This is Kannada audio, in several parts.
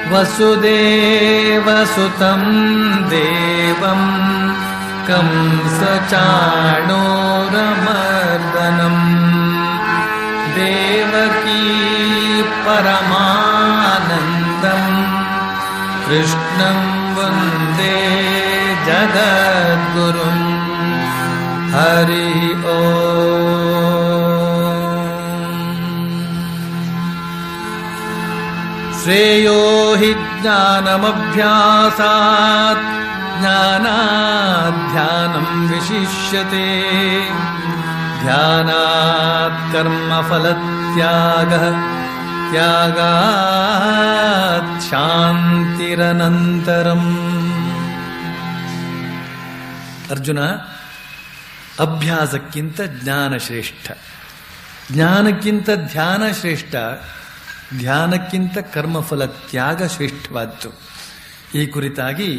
ವಸುದೇವಸುತಂ ದೇವಂ ಕಂಸಚಾಣೂರಮರ್ದನಂ ದೇವಕೀ ಪರಮಾನಂದಂ ಕೃಷ್ಣಂ ವಂದೇ ಜಗದ್ಗುರುಂ. ಹರಿ ಓಂ. ಶ್ರೇಯೋ ಹಿ ಜ್ಞಾನಮಭ್ಯಾಸಾತ್ ಜ್ಞಾನಾತ್ ಧ್ಯಾನಂ ವಿಶಿಷ್ಯತೆ ಧ್ಯಾನಾತ್ ಕರ್ಮಫಲತ್ಯಾಗಃ ತ್ಯಾಗಾತ್ ಶಾಂತಿರನಂತರಂ. ಅರ್ಜುನ, ಅಭ್ಯಾಸಕ್ಕಿಂತ ಜ್ಞಾನ ಶ್ರೇಷ್ಠ, ಜ್ಞಾನಕ್ಕಿಂತ ಧ್ಯಾನ ಶ್ರೇಷ್ಠ, ಧ್ಯಾನಕ್ಕಿಂತ ಕರ್ಮಫಲ ತ್ಯಾಗ ಶ್ರೇಷ್ಠವಾದ್ದು. ಈ ಕುರಿತಾಗಿ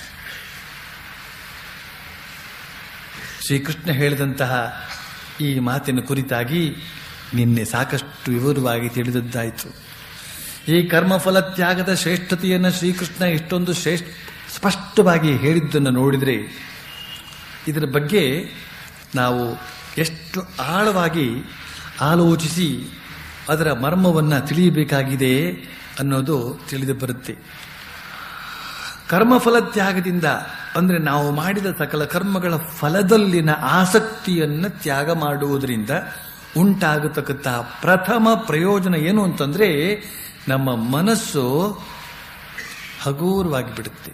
ಶ್ರೀಕೃಷ್ಣ ಹೇಳಿದಂತಹ ಈ ಮಾತಿನ ಕುರಿತಾಗಿ ನಿನ್ನೆ ಸಾಕಷ್ಟು ವಿವರವಾಗಿ ತಿಳಿದದ್ದಾಯಿತು. ಈ ಕರ್ಮಫಲ ತ್ಯಾಗದ ಶ್ರೇಷ್ಠತೆಯನ್ನು ಶ್ರೀಕೃಷ್ಣ ಇಷ್ಟೊಂದು ಸ್ಪಷ್ಟವಾಗಿ ಹೇಳಿದ್ದನ್ನು ನೋಡಿದರೆ ಇದರ ಬಗ್ಗೆ ನಾವು ಎಷ್ಟು ಆಳವಾಗಿ ಆಲೋಚಿಸಿ ಅದರ ಮರ್ಮವನ್ನು ತಿಳಿಯಬೇಕಾಗಿದೆ ಅನ್ನೋದು ತಿಳಿದು ಬರುತ್ತೆ. ಕರ್ಮಫಲ ತ್ಯಾಗದಿಂದ ಅಂದರೆ ನಾವು ಮಾಡಿದ ಸಕಲ ಕರ್ಮಗಳ ಫಲದಲ್ಲಿನ ಆಸಕ್ತಿಯನ್ನು ತ್ಯಾಗ ಮಾಡುವುದರಿಂದ ಉಂಟಾಗತಕ್ಕಂಥ ಪ್ರಥಮ ಪ್ರಯೋಜನ ಏನು ಅಂತಂದರೆ ನಮ್ಮ ಮನಸ್ಸು ಹಗುರವಾಗಿ ಬಿಡುತ್ತೆ.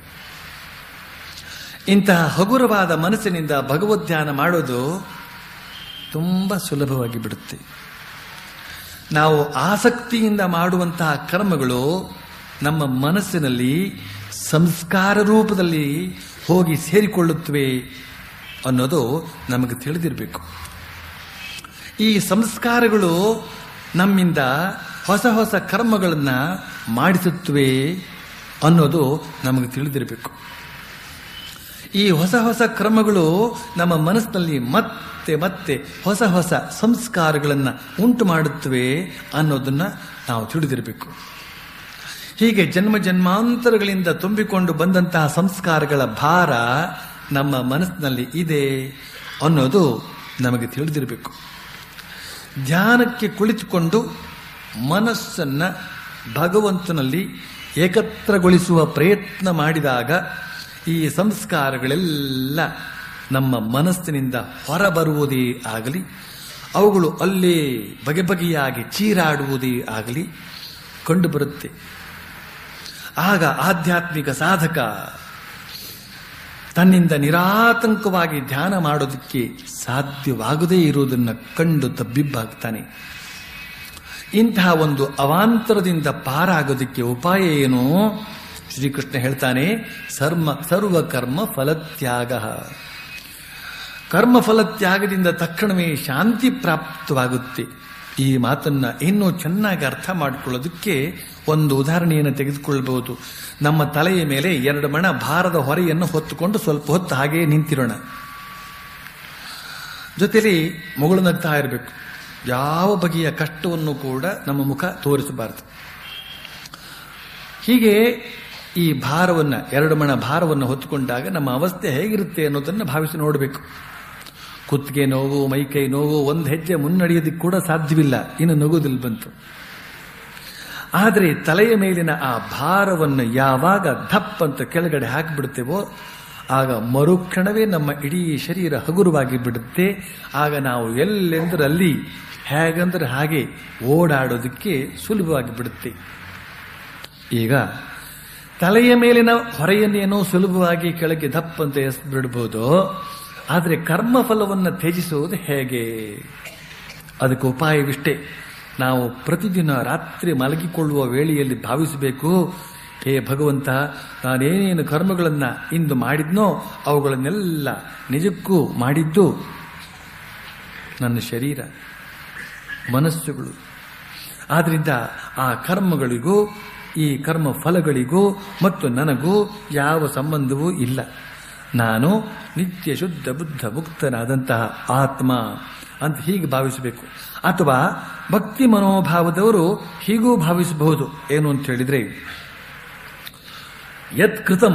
ಇಂತಹ ಹಗುರವಾದ ಮನಸ್ಸಿನಿಂದ ಭಗವದ್ಧ್ಯಾನ ಮಾಡೋದು ತುಂಬ ಸುಲಭವಾಗಿ ಬಿಡುತ್ತೆ. ನಾವು ಆಸಕ್ತಿಯಿಂದ ಮಾಡುವಂತಹ ಕರ್ಮಗಳು ನಮ್ಮ ಮನಸ್ಸಿನಲ್ಲಿ ಸಂಸ್ಕಾರ ರೂಪದಲ್ಲಿ ಹೋಗಿ ಸೇರಿಕೊಳ್ಳುತ್ತವೆ ಅನ್ನೋದು ನಮಗೆ ತಿಳಿದಿರಬೇಕು. ಈ ಸಂಸ್ಕಾರಗಳು ನಮ್ಮಿಂದ ಹೊಸ ಹೊಸ ಕರ್ಮಗಳನ್ನು ಮಾಡಿಸುತ್ತವೆ ಅನ್ನೋದು ನಮಗೆ ತಿಳಿದಿರಬೇಕು. ಈ ಹೊಸ ಹೊಸ ಕ್ರಮಗಳು ನಮ್ಮ ಮನಸ್ಸಿನಲ್ಲಿ ಮತ್ತೆ ಮತ್ತೆ ಹೊಸ ಹೊಸ ಸಂಸ್ಕಾರಗಳನ್ನು ಉಂಟು ಮಾಡುತ್ತವೆ ಅನ್ನೋದನ್ನು ನಾವು ತಿಳಿದಿರಬೇಕು. ಹೀಗೆ ಜನ್ಮ ಜನ್ಮಾಂತರಗಳಿಂದ ತುಂಬಿಕೊಂಡು ಬಂದಂತಹ ಸಂಸ್ಕಾರಗಳ ಭಾರ ನಮ್ಮ ಮನಸ್ಸಿನಲ್ಲಿ ಇದೆ ಅನ್ನೋದು ನಮಗೆ ತಿಳಿದಿರಬೇಕು. ಧ್ಯಾನಕ್ಕೆ ಕುಳಿತುಕೊಂಡು ಮನಸ್ಸನ್ನು ಭಗವಂತನಲ್ಲಿ ಏಕತ್ರಗೊಳಿಸುವ ಪ್ರಯತ್ನ ಮಾಡಿದಾಗ ಈ ಸಂಸ್ಕಾರಗಳೆಲ್ಲ ನಮ್ಮ ಮನಸ್ಸಿನಿಂದ ಹೊರಬರುವುದೇ ಆಗಲಿ, ಅವುಗಳು ಅಲ್ಲೇ ಬಗೆ ಬಗೆಯಾಗಿ ಚೀರಾಡುವುದೇ ಆಗಲಿ ಕಂಡುಬರುತ್ತೆ. ಆಗ ಆಧ್ಯಾತ್ಮಿಕ ಸಾಧಕ ತನ್ನಿಂದ ನಿರಾತಂಕವಾಗಿ ಧ್ಯಾನ ಮಾಡೋದಕ್ಕೆ ಸಾಧ್ಯವಾಗದೇ ಇರುವುದನ್ನು ಕಂಡು ತಬ್ಬಿಬ್ಬಾಗ್ತಾನೆ. ಇಂತಹ ಒಂದು ಅವಾಂತರದಿಂದ ಪಾರಾಗೋದಕ್ಕೆ ಉಪಾಯ ಏನು? ಶ್ರೀಕೃಷ್ಣ ಹೇಳ್ತಾನೆ, ಸರ್ವಕರ್ಮ ಫಲತ್ಯಾಗ. ಕರ್ಮಫಲತ್ಯಾಗದಿಂದ ತಕ್ಷಣವೇ ಶಾಂತಿ ಪ್ರಾಪ್ತವಾಗುತ್ತೆ. ಈ ಮಾತನ್ನ ಇನ್ನೂ ಚೆನ್ನಾಗಿ ಅರ್ಥ ಮಾಡಿಕೊಳ್ಳೋದಕ್ಕೆ ಒಂದು ಉದಾಹರಣೆಯನ್ನು ತೆಗೆದುಕೊಳ್ಳಬಹುದು. ನಮ್ಮ ತಲೆಯ ಮೇಲೆ 2 ಮಣ ಭಾರದ ಹೊರೆಯನ್ನು ಹೊತ್ತುಕೊಂಡು ಸ್ವಲ್ಪ ಹೊತ್ತು ಹಾಗೆಯೇ ನಿಂತಿರೋಣ. ಜೊತೆಲಿ ಮುಗುಳು ನಗ್ತಾ ಇರಬೇಕು. ಯಾವ ಬಗೆಯ ಕಷ್ಟವನ್ನು ಕೂಡ ನಮ್ಮ ಮುಖ ತೋರಿಸಬಾರದು. ಹೀಗೆ ಈ ಭಾರವನ್ನು 2 ಮಣ ಭಾರವನ್ನು ಹೊತ್ತುಕೊಂಡಾಗ ನಮ್ಮ ಅವಸ್ಥೆ ಹೇಗಿರುತ್ತೆ ಅನ್ನೋದನ್ನು ಭಾವಿಸಿ ನೋಡಬೇಕು. ಕುತ್ತಿಗೆ ನೋವು, ಮೈಕೈ ನೋವು, ಒಂದು ಹೆಜ್ಜೆ ಮುನ್ನಡೆಯೋದಕ್ಕೆ ಕೂಡ ಸಾಧ್ಯವಿಲ್ಲ, ಇನ್ನು ನಗುವುದಿಲ್ಲ ಬಂತು. ಆದರೆ ತಲೆಯ ಮೇಲಿನ ಆ ಭಾರವನ್ನು ಯಾವಾಗ ಧಪ್ ಅಂತ ಕೆಳಗಡೆ ಹಾಕಿಬಿಡ್ತೇವೋ ಆಗ ಮರುಕ್ಷಣವೇ ನಮ್ಮ ಇಡೀ ಶರೀರ ಹಗುರವಾಗಿ ಬಿಡುತ್ತೆ. ಆಗ ನಾವು ಎಲ್ಲೆಂದರಲ್ಲಿ ಹೇಗಂದ್ರೆ ಹಾಗೆ ಓಡಾಡೋದಕ್ಕೆ ಸುಲಭವಾಗಿ ಬಿಡುತ್ತೆ. ಈಗ ತಲೆಯ ಮೇಲಿನ ಹೊರೆಯನ್ನೇನೋ ಸುಲಭವಾಗಿ ಕೆಳಗೆ ದಪ್ಪ ಅಂತ ಎಸೆದ್ಬಿಡ್ಬೋದು. ಆದರೆ ಕರ್ಮಫಲವನ್ನು ತ್ಯಜಿಸುವುದು ಹೇಗೆ? ಅದಕ್ಕೆ ಉಪಾಯವಿಷ್ಟೇ. ನಾವು ಪ್ರತಿದಿನ ರಾತ್ರಿ ಮಲಗಿಕೊಳ್ಳುವ ವೇಳೆಯಲ್ಲಿ ಭಾವಿಸಬೇಕು, ಹೇ ಭಗವಂತ, ನಾನೇನೇನು ಕರ್ಮಗಳನ್ನು ಇಂದು ಮಾಡಿದ್ನೋ ಅವುಗಳನ್ನೆಲ್ಲ ನಿಜಕ್ಕೂ ಮಾಡಿದ್ದು ನನ್ನ ಶರೀರ ಮನಸ್ಸುಗಳು. ಆದ್ರಿಂದ ಆ ಕರ್ಮಗಳಿಗೂ ಈ ಕರ್ಮ ಫಲಗಳಿಗೂ ಮತ್ತು ನನಗೂ ಯಾವ ಸಂಬಂಧವೂ ಇಲ್ಲ. ನಾನು ನಿತ್ಯ ಶುದ್ಧ ಬುದ್ಧ ಮುಕ್ತನಾದಂತಹ ಆತ್ಮ ಅಂತ ಹೀಗೆ ಭಾವಿಸಬೇಕು. ಅಥವಾ ಭಕ್ತಿ ಮನೋಭಾವದವರು ಹೀಗೂ ಭಾವಿಸಬಹುದು. ಏನು ಅಂತ ಹೇಳಿದ್ರೆ, ಯತ್ ಕೃತಂ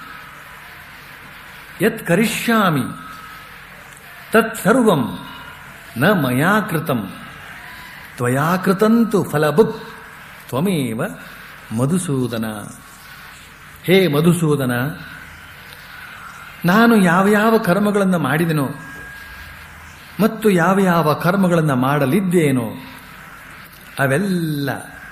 ಯತ್ ಕರಿಷ್ಯಾಮಿ ತತ್ ಸರ್ವಂ ನ ಮಯಾ ಕೃತಂ ತ್ವಯಾ ಕೃತಂತು ಫಲಭುಕ್ ತ್ವಮೇವ ಮಧುಸೂದನ. ಹೇ ಮಧುಸೂದನ, ನಾನು ಯಾವ ಯಾವ ಕರ್ಮಗಳನ್ನು ಮಾಡಿದೆನೋ ಮತ್ತು ಯಾವ ಯಾವ ಕರ್ಮಗಳನ್ನು ಮಾಡಲಿದ್ದೇನೋ ಅವೆಲ್ಲ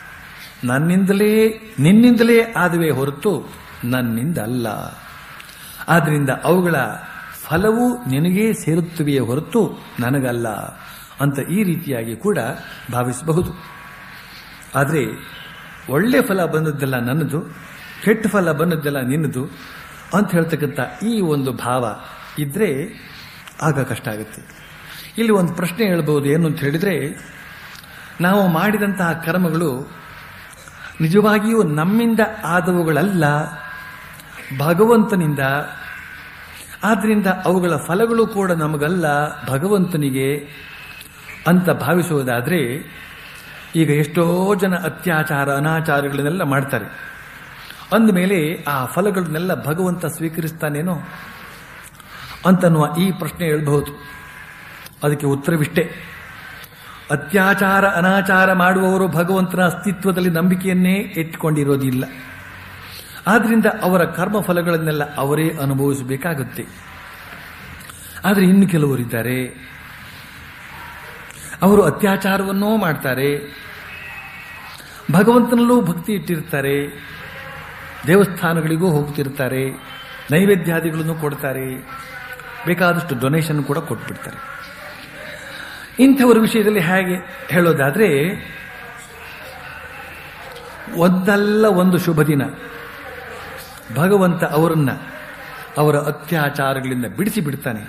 ನಿನ್ನಿಂದಲೇ ಆದುವೆ ಹೊರತು ನನ್ನಿಂದ ಅಲ್ಲ. ಆದ್ದರಿಂದ ಅವುಗಳ ಫಲವು ನಿನಗೇ ಸೇರುತ್ತವೆಯೇ ಹೊರತು ನನಗಲ್ಲ ಅಂತ ಈ ರೀತಿಯಾಗಿ ಕೂಡ ಭಾವಿಸಬಹುದು. ಆದರೆ ಒಳ್ಳೆ ಫಲ ಬಂದದ್ದೆಲ್ಲ ನನ್ನದು, ಕೆಟ್ಟ ಫಲ ಬಂದದ್ದೆಲ್ಲ ನಿನ್ನದು ಅಂತ ಹೇಳ್ತಕ್ಕಂಥ ಈ ಒಂದು ಭಾವ ಇದ್ರೆ ಆಗ ಕಷ್ಟ ಆಗುತ್ತೆ. ಇಲ್ಲಿ ಒಂದು ಪ್ರಶ್ನೆ ಹೇಳ್ಬೋದು. ಏನು ಅಂತ ಹೇಳಿದ್ರೆ, ನಾವು ಮಾಡಿದಂತಹ ಕರ್ಮಗಳು ನಿಜವಾಗಿಯೂ ನಮ್ಮಿಂದ ಆದವುಗಳಲ್ಲ, ಭಗವಂತನಿಂದ. ಆದ್ರಿಂದ ಅವುಗಳ ಫಲಗಳು ಕೂಡ ನಮಗಲ್ಲ, ಭಗವಂತನಿಗೆ ಅಂತ ಭಾವಿಸುವುದಾದ್ರೆ, ಈಗ ಎಷ್ಟೋ ಜನ ಅತ್ಯಾಚಾರ ಅನಾಚಾರಗಳನ್ನೆಲ್ಲ ಮಾಡ್ತಾರೆ. ಅಂದಮೇಲೆ ಆ ಫಲಗಳನ್ನೆಲ್ಲ ಭಗವಂತ ಸ್ವೀಕರಿಸ್ತಾನೇನೋ ಅಂತನ್ನುವ ಈ ಪ್ರಶ್ನೆ ಹೇಳಬಹುದು. ಅದಕ್ಕೆ ಉತ್ತರವಿಷ್ಟೇ: ಅತ್ಯಾಚಾರ ಅನಾಚಾರ ಮಾಡುವವರು ಭಗವಂತನ ಅಸ್ತಿತ್ವದಲ್ಲಿ ನಂಬಿಕೆಯನ್ನೇ ಇಟ್ಟುಕೊಂಡಿರೋದಿಲ್ಲ. ಆದ್ರಿಂದ ಅವರ ಕರ್ಮ ಫಲಗಳನ್ನೆಲ್ಲ ಅವರೇ ಅನುಭವಿಸಬೇಕಾಗುತ್ತೆ. ಆದರೆ ಇನ್ನು ಕೆಲವರಿದ್ದಾರೆ, ಅವರು ಅತ್ಯಾಚಾರವನ್ನೂ ಮಾಡ್ತಾರೆ, ಭಗವಂತನಲ್ಲೂ ಭಕ್ತಿ ಇಟ್ಟಿರ್ತಾರೆ, ದೇವಸ್ಥಾನಗಳಿಗೂ ಹೋಗ್ತಿರ್ತಾರೆ, ನೈವೇದ್ಯಾದಿಗಳನ್ನು ಕೊಡ್ತಾರೆ, ಬೇಕಾದಷ್ಟು ಡೊನೇಷನ್ ಕೂಡ ಕೊಟ್ಬಿಡ್ತಾರೆ. ಇಂಥವರ ವಿಷಯದಲ್ಲಿ ಹೇಗೆ ಹೇಳೋದಾದ್ರೆ, ಒಂದಲ್ಲ ಒಂದು ಶುಭ ದಿನ ಭಗವಂತ ಅವರನ್ನ ಅವರ ಅತ್ಯಾಚಾರಗಳಿಂದ ಬಿಡಿಸಿ ಬಿಡ್ತಾನೆ.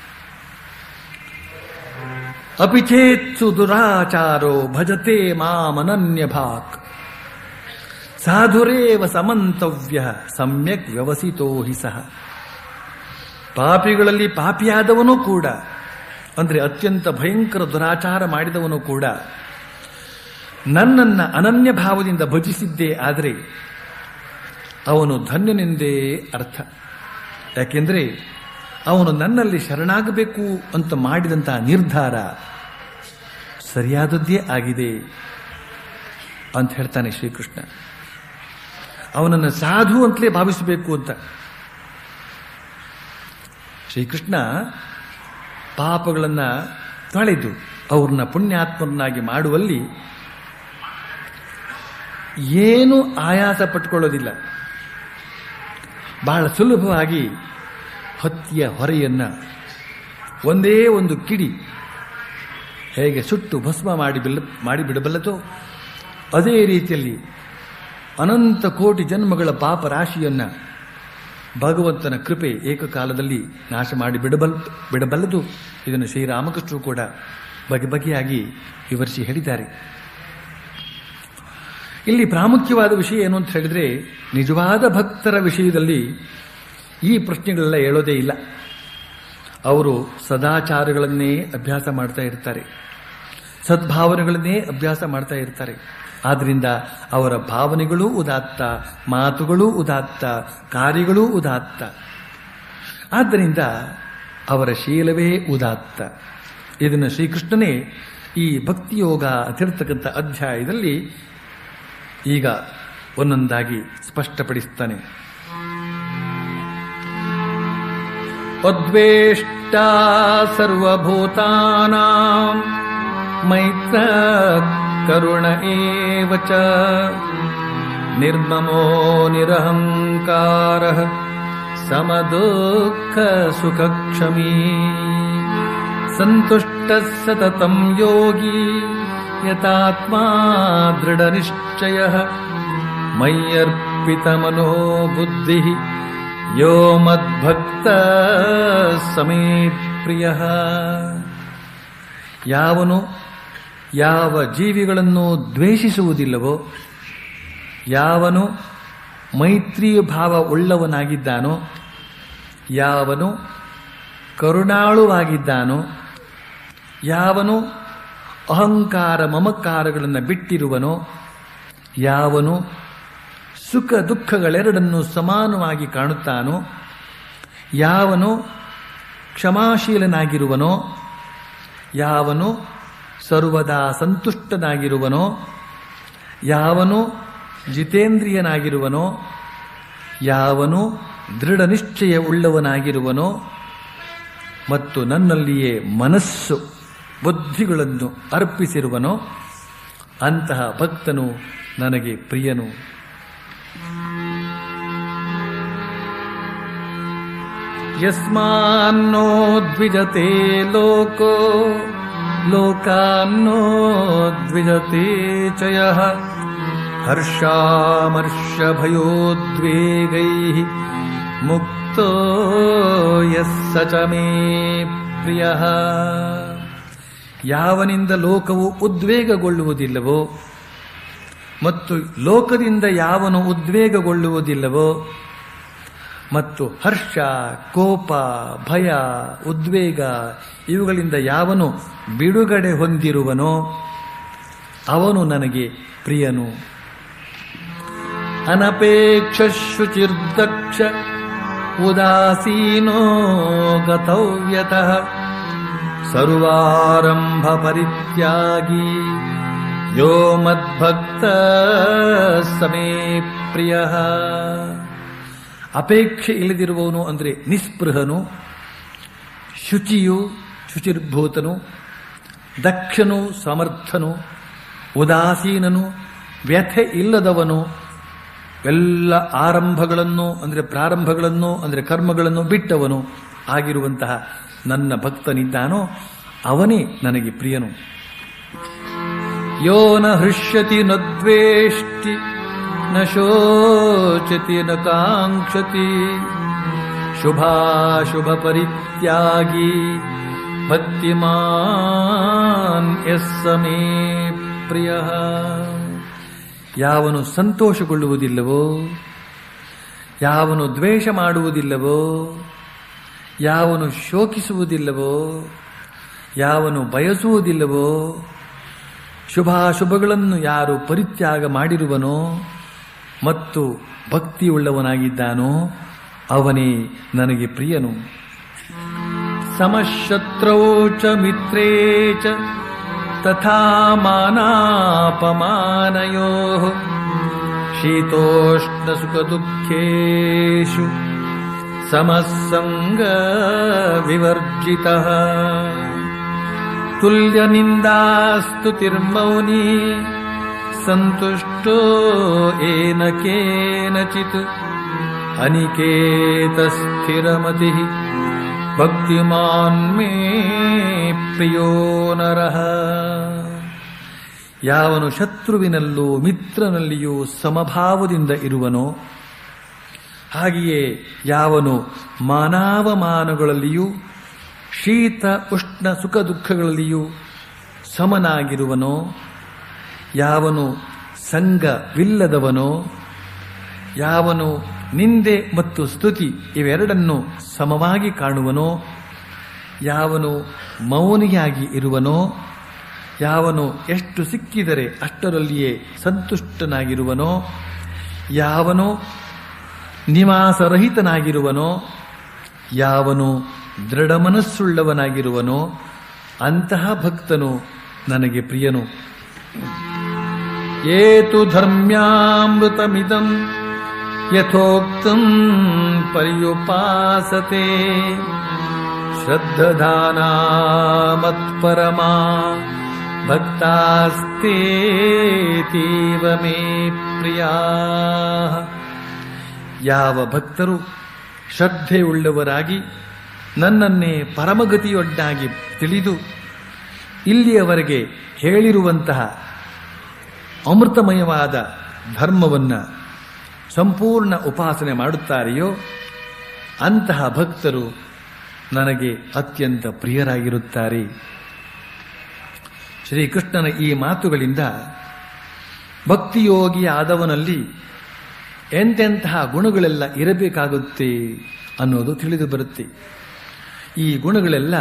ಅಪಿಚೇತ್ಸು ದುರಾಚಾರೋ ಭಜತೆ ಮಾಮನನ್ಯ ಭಾಕ್ ಸಾಧುರೇವ ಸಮಂತವ್ಯ ಸಮ್ಯಕ್ ವ್ಯವಸಿತೋ ಹಿ ಸಹ. ಪಾಪಿಗಳಲ್ಲಿ ಪಾಪಿಯಾದವನು ಕೂಡ, ಅಂದ್ರೆ ಅತ್ಯಂತ ಭಯಂಕರ ದುರಾಚಾರ ಮಾಡಿದವನು ಕೂಡ, ನನ್ನನ್ನ ಅನನ್ಯ ಭಾವದಿಂದ ಭಜಿಸಿದ್ದೇ ಆದರೆ ಅವನು ಧನ್ಯನೆಂದೇ ಅರ್ಥ. ಯಾಕೆಂದ್ರೆ ಅವನು ನನ್ನಲ್ಲಿ ಶರಣಾಗಬೇಕು ಅಂತ ಮಾಡಿದಂತಹ ನಿರ್ಧಾರ ಸರಿಯಾದದ್ದೇ ಆಗಿದೆ ಅಂತ ಹೇಳ್ತಾನೆ ಶ್ರೀಕೃಷ್ಣ. ಅವನನ್ನು ಸಾಧು ಅಂತಲೇ ಭಾವಿಸಬೇಕು ಅಂತ. ಶ್ರೀಕೃಷ್ಣ ಪಾಪಗಳನ್ನು ತೊಳೆದು ಅವ್ರನ್ನ ಪುಣ್ಯಾತ್ಮರನ್ನಾಗಿ ಮಾಡುವಲ್ಲಿ ಏನು ಆಯಾಸ ಪಟ್ಟುಕೊಳ್ಳೋದಿಲ್ಲ. ಬಹಳ ಸುಲಭವಾಗಿ ಹತ್ತಿಯ ಹೊರೆಯನ್ನ ಒಂದೇ ಒಂದು ಕಿಡಿ ಹೇಗೆ ಸುಟ್ಟು ಭಸ್ಮ ಮಾಡಿಬಿಡಬಲ್ಲದೋ ಅದೇ ರೀತಿಯಲ್ಲಿ ಅನಂತ ಕೋಟಿ ಜನ್ಮಗಳ ಪಾಪ ರಾಶಿಯನ್ನ ಭಗವಂತನ ಕೃಪೆ ಏಕಕಾಲದಲ್ಲಿ ನಾಶ ಮಾಡಿ ಬಿಡಬಲ್ಲದು. ಇದನ್ನು ಶ್ರೀರಾಮಕೃಷ್ಣರು ಕೂಡ ಬಗೆ ಬಗೆಯಾಗಿ ವಿವರಿಸಿ ಹೇಳಿದ್ದಾರೆ. ಇಲ್ಲಿ ಪ್ರಾಮುಖ್ಯವಾದ ವಿಷಯ ಏನು ಅಂತ ಹೇಳಿದ್ರೆ, ನಿಜವಾದ ಭಕ್ತರ ವಿಷಯದಲ್ಲಿ ಈ ಪ್ರಶ್ನೆಗಳೆಲ್ಲ ಹೇಳೋದೇ ಇಲ್ಲ. ಅವರು ಸದಾಚಾರಗಳನ್ನೇ ಅಭ್ಯಾಸ ಮಾಡ್ತಾ ಇರ್ತಾರೆ, ಸದ್ಭಾವನೆಗಳನ್ನೇ ಅಭ್ಯಾಸ ಮಾಡ್ತಾ ಇರ್ತಾರೆ. ಆದ್ರಿಂದ ಅವರ ಭಾವನೆಗಳೂ ಉದಾತ್ತ, ಮಾತುಗಳೂ ಉದಾತ್ತ, ಕಾರ್ಯಗಳೂ ಉದಾತ್ತ. ಆದ್ದರಿಂದ ಅವರ ಶೀಲವೇ ಉದಾತ್ತ. ಇದನ್ನು ಶ್ರೀಕೃಷ್ಣನೇ ಈ ಭಕ್ತಿಯೋಗ ಅಂತಿರ್ತಕ್ಕಂಥ ಅಧ್ಯಾಯದಲ್ಲಿ ಈಗ ಒಂದೊಂದಾಗಿ ಸ್ಪಷ್ಟಪಡಿಸ್ತಾನೆ. ಅದ್ವೇಷ್ಟ ಸರ್ವಭೂತಾನಾಂ ಮೈತ್ರ ಕರುಣ ಏವ ಚ ನಿರ್ಮಮೋ ನಿರಹಂಕಾರಃ ಸಮದುಃಖ ಸುಖಕ್ಷಮೀ ಸಂತುಷ್ಟಃ ಸತತಂ ಯೋಗಿ ಯತಾತ್ಮಾ ದೃಢನಿಶ್ಚಯಃ ಮಯ್ಯರ್ಪಿತಮನೋ ಬುದ್ಧಿಃ ಯೋ ಮದ್ಭಕ್ತ ಸಮೇ ಪ್ರಿಯಃ. ಯಾವನು ಯಾವ ಜೀವಿಗಳನ್ನು ದ್ವೇಷಿಸುವುದಿಲ್ಲವೋ, ಯಾವನು ಮೈತ್ರಿ ಭಾವ ಉಳ್ಳವನಾಗಿದ್ದಾನೋ, ಯಾವನು ಕರುಣಾಳುವಾಗಿದ್ದಾನೋ, ಯಾವನು ಅಹಂಕಾರ ಮಮಕಾರಗಳನ್ನು ಬಿಟ್ಟಿರುವನೋ, ಯಾವನು ಸುಖ ದುಃಖಗಳೆರಡನ್ನು ಸಮಾನವಾಗಿ ಕಾಣುತ್ತಾನೋ, ಯಾವನು ಕ್ಷಮಾಶೀಲನಾಗಿರುವನೋ, ಯಾವನು ಸರ್ವದಾ ಸಂತುಷ್ಟನಾಗಿರುವನೋ, ಯಾವನು ಜಿತೇಂದ್ರಿಯನಾಗಿರುವನೋ, ಯಾವನು ದೃಢ ನಿಶ್ಚಯ ಉಳ್ಳವನಾಗಿರುವನೋ ಮತ್ತು ನನ್ನಲ್ಲಿಯೇ ಮನಸ್ಸು ಬುದ್ಧಿಗಳನ್ನು ಅರ್ಪಿಸಿರುವನೋ ಅಂತಹ ಭಕ್ತನು ನನಗೆ ಪ್ರಿಯನು. ಯಸ್ಮಾನ್ನೋ ದ್ವಿಜತೆ ಲೋಕೋ ಲೋಕಾನ್ನೋ ದ್ವಿಜತೆ ಚ ಯಃ ಹರ್ಷಾಮರ್ಷಭಯೋದ್ವೇಗೈಃ ಮುಕ್ತೋ ಯಸ್ಸ ಚ ಮೇ ಪ್ರಿಯಃ. ಯಾವನಿಂದ ಲೋಕವು ಉದ್ವೇಗಗೊಳ್ಳುವುದಿಲ್ಲವೋ ಮತ್ತು ಲೋಕದಿಂದ ಯಾವನು ಉದ್ವೇಗಗೊಳ್ಳುವುದಿಲ್ಲವೋ ಮತ್ತು ಹರ್ಷ, ಕೋಪ, ಭಯ, ಉದ್ವೇಗ ಇವುಗಳಿಂದ ಯಾವನು ಬಿಡುಗಡೆ ಹೊಂದಿರುವನೋ ಅವನು ನನಗೆ ಪ್ರಿಯನು. ಅನಪೇಕ್ಷ ಶುಚಿರ್ದಕ್ಷ ಉದಾಸೀನೋ ಗತವ್ಯತಃ ಸರ್ವಾರಂಭ ಪರಿತ್ಯಾಗಿ ಯೋ ಮದ್ಭಕ್ತ ಸಮೇ ಪ್ರಿಯ. ಅಪೇಕ್ಷೆ ಇಲ್ಲದಿರುವವನು ಅಂದರೆ ನಿಸ್ಪೃಹನು, ಶುಚಿರ್ಭೂತನು, ದಕ್ಷನು, ಸಮರ್ಥನು, ಉದಾಸೀನನು, ವ್ಯಥೆ ಇಲ್ಲದವನು, ಎಲ್ಲ ಆರಂಭಗಳನ್ನು ಅಂದರೆ ಪ್ರಾರಂಭಗಳನ್ನು ಅಂದರೆ ಕರ್ಮಗಳನ್ನು ಬಿಟ್ಟವನು ಆಗಿರುವಂತಹ ನನ್ನ ಭಕ್ತನಿದ್ದಾನೋ ಅವನೇ ನನಗೆ ಪ್ರಿಯನು. ಯೋ ನ ಹೃಷ್ಯತಿ ನ ದ್ವೇಷ್ಟಿ ನ ಶೋಚತಿ ನ ಕಾಂಕ್ಷತಿ ಶುಭಾಶುಭ ಪರಿತ್ಯಾಗಿ ಭಕ್ತಿಮಾನ್ ಯಸ್ಸ ಮೇ ಪ್ರಿಯ. ಯಾವನು ಸಂತೋಷಗೊಳ್ಳುವುದಿಲ್ಲವೋ, ಯಾವನು ದ್ವೇಷ ಮಾಡುವುದಿಲ್ಲವೋ, ಯಾವನು ಶೋಕಿಸುವುದಿಲ್ಲವೋ, ಯಾವನು ಬಯಸುವುದಿಲ್ಲವೋ, ಶುಭಾಶುಭಗಳನ್ನು ಯಾರು ಪರಿತ್ಯಾಗ ಮಾಡಿರುವನೋ ಮತ್ತು ಭಕ್ತಿಯುಳ್ಳವನಾಗಿದ್ದಾನೋ ಅವನೇ ನನಗೆ ಪ್ರಿಯನು. ಸಮಶತ್ರೌ ಚ ಮಿತ್ರೇ ಚ ತಥಾ ಮಾನಾಪಮಾನಯೋಃ ಶೀತೋಷ್ಣ ಸುಖ ದುಃಖೇಷು ಸಮಸಂಗ ವಿವರ್ಜಿತಃ ತುಲ್ಯ ನಿಂದಾಸ್ತುತಿರ್ಮೌನಿ ಸಂತುಷ್ಟೋ ಏನ ಕೇನಚಿತ್ ಅನಿಕೇತ ಸ್ಥಿರಮತಿಃ ಭಕ್ತಿಮಾನ್ ಮೇ ಪ್ರಿಯೋ ನರಃ. ಯಾವನು ಶತ್ರುವಿನಲ್ಲೂ ಮಿತ್ರನಲ್ಲಿಯೂ ಸಮಭಾವದಿಂದ ಇರುವನೋ, ಹಾಗೆಯೇ ಯಾವನು ಮಾನಾವಮಾನಗಳಲ್ಲಿಯೂ ಶೀತ ಉಷ್ಣ ಸುಖ ದುಃಖಗಳಲ್ಲಿಯೂ ಸಮನಾಗಿರುವನೋ, ಯಾವನು ಸಂಘವಿಲ್ಲದವನೋ, ಯಾವನು ನಿಂದೆ ಮತ್ತು ಸ್ತುತಿ ಇವೆರಡನ್ನು ಸಮವಾಗಿ ಕಾಣುವನೋ, ಯಾವನು ಮೌನಿಯಾಗಿ ಇರುವನೋ, ಯಾವನು ಎಷ್ಟು ಸಿಕ್ಕಿದರೆ ಅಷ್ಟರಲ್ಲಿಯೇ ಸಂತುಷ್ಟನಾಗಿರುವನೋ, ಯಾವನು ನಿವಾಸರಹಿತನಾಗಿರುವನೋ, ಯಾವನು ದೃಢ ಮನಸ್ಸುಳ್ಳವನಾಗಿರುವನೋ ಅಂತಹ ಭಕ್ತನು ನನಗೆ ಪ್ರಿಯನು. ಏತು ಧರ್ಮ್ಯಾಮೃತಮಿದಂ ಯಥೋಕ್ತಂ ಪರ್ಯುಪಾಸತೆ ಶ್ರದ್ಧಧಾನಾ ಮತ್ಪರಮಾ ಭಕ್ತಾಸ್ತೇತೀವ ಮೇ ಪ್ರಿಯಾ. ಯಾವ ಭಕ್ತರು ಶ್ರದ್ಧೆಯುಳ್ಳವರಾಗಿ ನನ್ನನ್ನೇ ಪರಮಗತಿಯೊಡ್ಡಾಗಿ ತಿಳಿದು ಇಲ್ಲಿಯವರೆಗೆ ಹೇಳಿರುವಂತಹ ಅಮೃತಮಯವಾದ ಧರ್ಮವನ್ನು ಸಂಪೂರ್ಣ ಉಪಾಸನೆ ಮಾಡುತ್ತಾರೆಯೋ ಅಂತಹ ಭಕ್ತರು ನನಗೆ ಅತ್ಯಂತ ಪ್ರಿಯರಾಗಿರುತ್ತಾರೆ. ಶ್ರೀಕೃಷ್ಣನ ಈ ಮಾತುಗಳಿಂದ ಭಕ್ತಿಯೋಗಿ ಆದವನಲ್ಲಿ ಎಂತೆಂತಹ ಗುಣಗಳೆಲ್ಲ ಇರಬೇಕಾಗುತ್ತೆ ಅನ್ನೋದು ತಿಳಿದು ಬರುತ್ತೆ. ಈ ಗುಣಗಳೆಲ್ಲ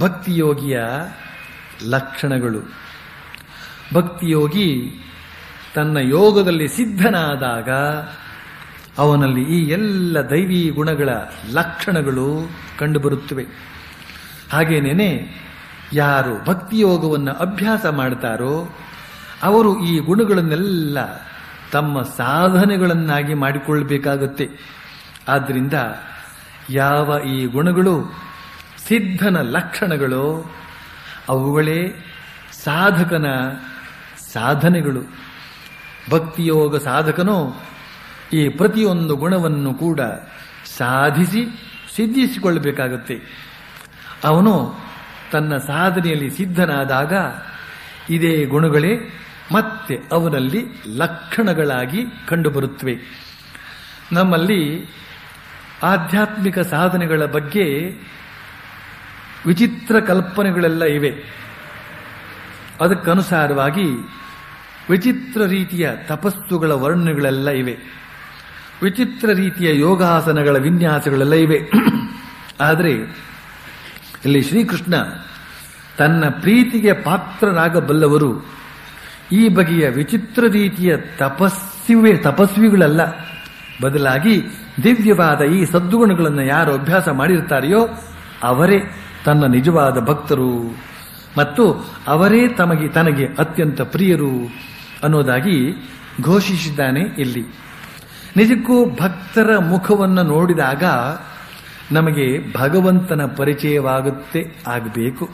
ಭಕ್ತಿಯೋಗಿಯ ಲಕ್ಷಣಗಳು. ಭಕ್ತಿಯೋಗಿ ತನ್ನ ಯೋಗದಲ್ಲಿ ಸಿದ್ಧನಾದಾಗ ಅವನಲ್ಲಿ ಈ ಎಲ್ಲ ದೈವೀ ಗುಣಗಳ ಲಕ್ಷಣಗಳು ಕಂಡುಬರುತ್ತವೆ. ಹಾಗೇನೇನೆ ಯಾರು ಭಕ್ತಿಯೋಗವನ್ನು ಅಭ್ಯಾಸ ಮಾಡ್ತಾರೋ ಅವರು ಈ ಗುಣಗಳನ್ನೆಲ್ಲ ತಮ್ಮ ಸಾಧನೆಗಳನ್ನಾಗಿ ಮಾಡಿಕೊಳ್ಳಬೇಕಾಗತ್ತೆ. ಆದ್ದರಿಂದ ಯಾವ ಈ ಗುಣಗಳು ಸಿದ್ಧನ ಲಕ್ಷಣಗಳು ಅವುಗಳೇ ಸಾಧಕನ ಸಾಧನೆಗಳು. ಭಕ್ತಿಯೋಗ ಸಾಧಕನು ಈ ಪ್ರತಿಯೊಂದು ಗುಣವನ್ನು ಕೂಡ ಸಾಧಿಸಿ ಸಿದ್ಧಿಸಿಕೊಳ್ಳಬೇಕಾಗತ್ತೆ. ಅವನು ತನ್ನ ಸಾಧನೆಯಲ್ಲಿ ಸಿದ್ಧನಾದಾಗ ಇದೇ ಗುಣಗಳೇ ಮತ್ತೆ ಅವನಲ್ಲಿ ಲಕ್ಷಣಗಳಾಗಿ ಕಂಡುಬರುತ್ತವೆ. ನಮ್ಮಲ್ಲಿ ಆಧ್ಯಾತ್ಮಿಕ ಸಾಧನೆಗಳ ಬಗ್ಗೆ ವಿಚಿತ್ರ ಕಲ್ಪನೆಗಳೆಲ್ಲ ಇವೆ. ಅದಕ್ಕನುಸಾರವಾಗಿ ವಿಚಿತ್ರ ರೀತಿಯ ತಪಸ್ಸುಗಳ ವರ್ಣನೆಗಳೆಲ್ಲ ಇವೆ, ವಿಚಿತ್ರ ರೀತಿಯ ಯೋಗಾಸನಗಳ ವಿನ್ಯಾಸಗಳೆಲ್ಲ ಇವೆ. ಆದರೆ ಇಲ್ಲಿ ಶ್ರೀಕೃಷ್ಣ ತನ್ನ ಪ್ರೀತಿಗೆ ಪಾತ್ರರಾಗಬಲ್ಲವರು ಈ ಬಗೆಯ ವಿಚಿತ್ರ ರೀತಿಯ ತಪಸ್ವಿಗಳಲ್ಲ, ಬದಲಾಗಿ ದಿವ್ಯವಾದ ಈ ಸದ್ಗುಣಗಳನ್ನು ಯಾರು ಅಭ್ಯಾಸ ಮಾಡಿರ್ತಾರೆಯೋ ಅವರೇ ತನ್ನ ನಿಜವಾದ ಭಕ್ತರು ಮತ್ತು ಅವರೇ ತನಗೆ ಅತ್ಯಂತ ಪ್ರಿಯರು ಅನ್ನೋದಾಗಿ ಘೋಷಿಸಿದ್ದಾನೆ. ಇಲ್ಲಿ ನಿಜಕ್ಕೂ ಭಕ್ತರ ಮುಖವನ್ನು ನೋಡಿದಾಗ ನಮಗೆ ಭಗವಂತನ ಆಗಬೇಕು.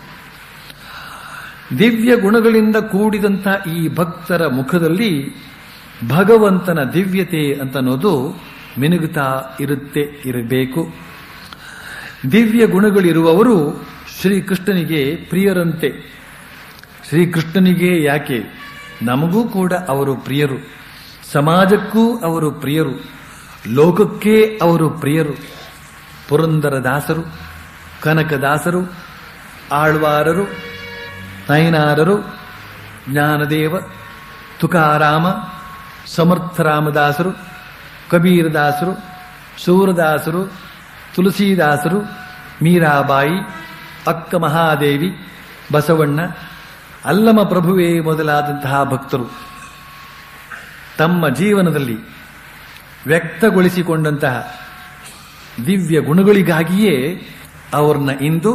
ದಿವ್ಯ ಗುಣಗಳಿಂದ ಕೂಡಿದಂಥ ಈ ಭಕ್ತರ ಮುಖದಲ್ಲಿ ಭಗವಂತನ ದಿವ್ಯತೆ ಅಂತ ಅನ್ನೋದು ಮಿನುಗುತ್ತಾ ಇರಬೇಕು. ದಿವ್ಯ ಗುಣಗಳಿರುವವರು ಶ್ರೀಕೃಷ್ಣನಿಗೆ ಪ್ರಿಯರಂತೆ. ಶ್ರೀಕೃಷ್ಣನಿಗೆ ಯಾಕೆ, ನಮಗೂ ಕೂಡ ಅವರು ಪ್ರಿಯರು, ಸಮಾಜಕ್ಕೂ ಅವರು ಪ್ರಿಯರು, ಲೋಕಕ್ಕೆ ಅವರು ಪ್ರಿಯರು. ಪುರಂದರದಾಸರು, ಕನಕದಾಸರು, ಆಳ್ವಾರರು, ನಯನಾರರು, ಜ್ಞಾನದೇವ, ತುಕಾರಾಮ, ಸಮರ್ಥರಾಮದಾಸರು, ಕಬೀರದಾಸರು, ಸೂರದಾಸರು, ತುಳಸೀದಾಸರು, ಮೀರಾಬಾಯಿ, ಅಕ್ಕ ಮಹಾದೇವಿ, ಬಸವಣ್ಣ, ಅಲ್ಲಮ ಪ್ರಭುವೇ ಮೊದಲಾದಂತಹ ಭಕ್ತರು ತಮ್ಮ ಜೀವನದಲ್ಲಿ ವ್ಯಕ್ತಗೊಳಿಸಿಕೊಂಡಂತಹ ದಿವ್ಯ ಗುಣಗಳಿಗಾಗಿಯೇ ಅವರನ್ನ ಇಂದು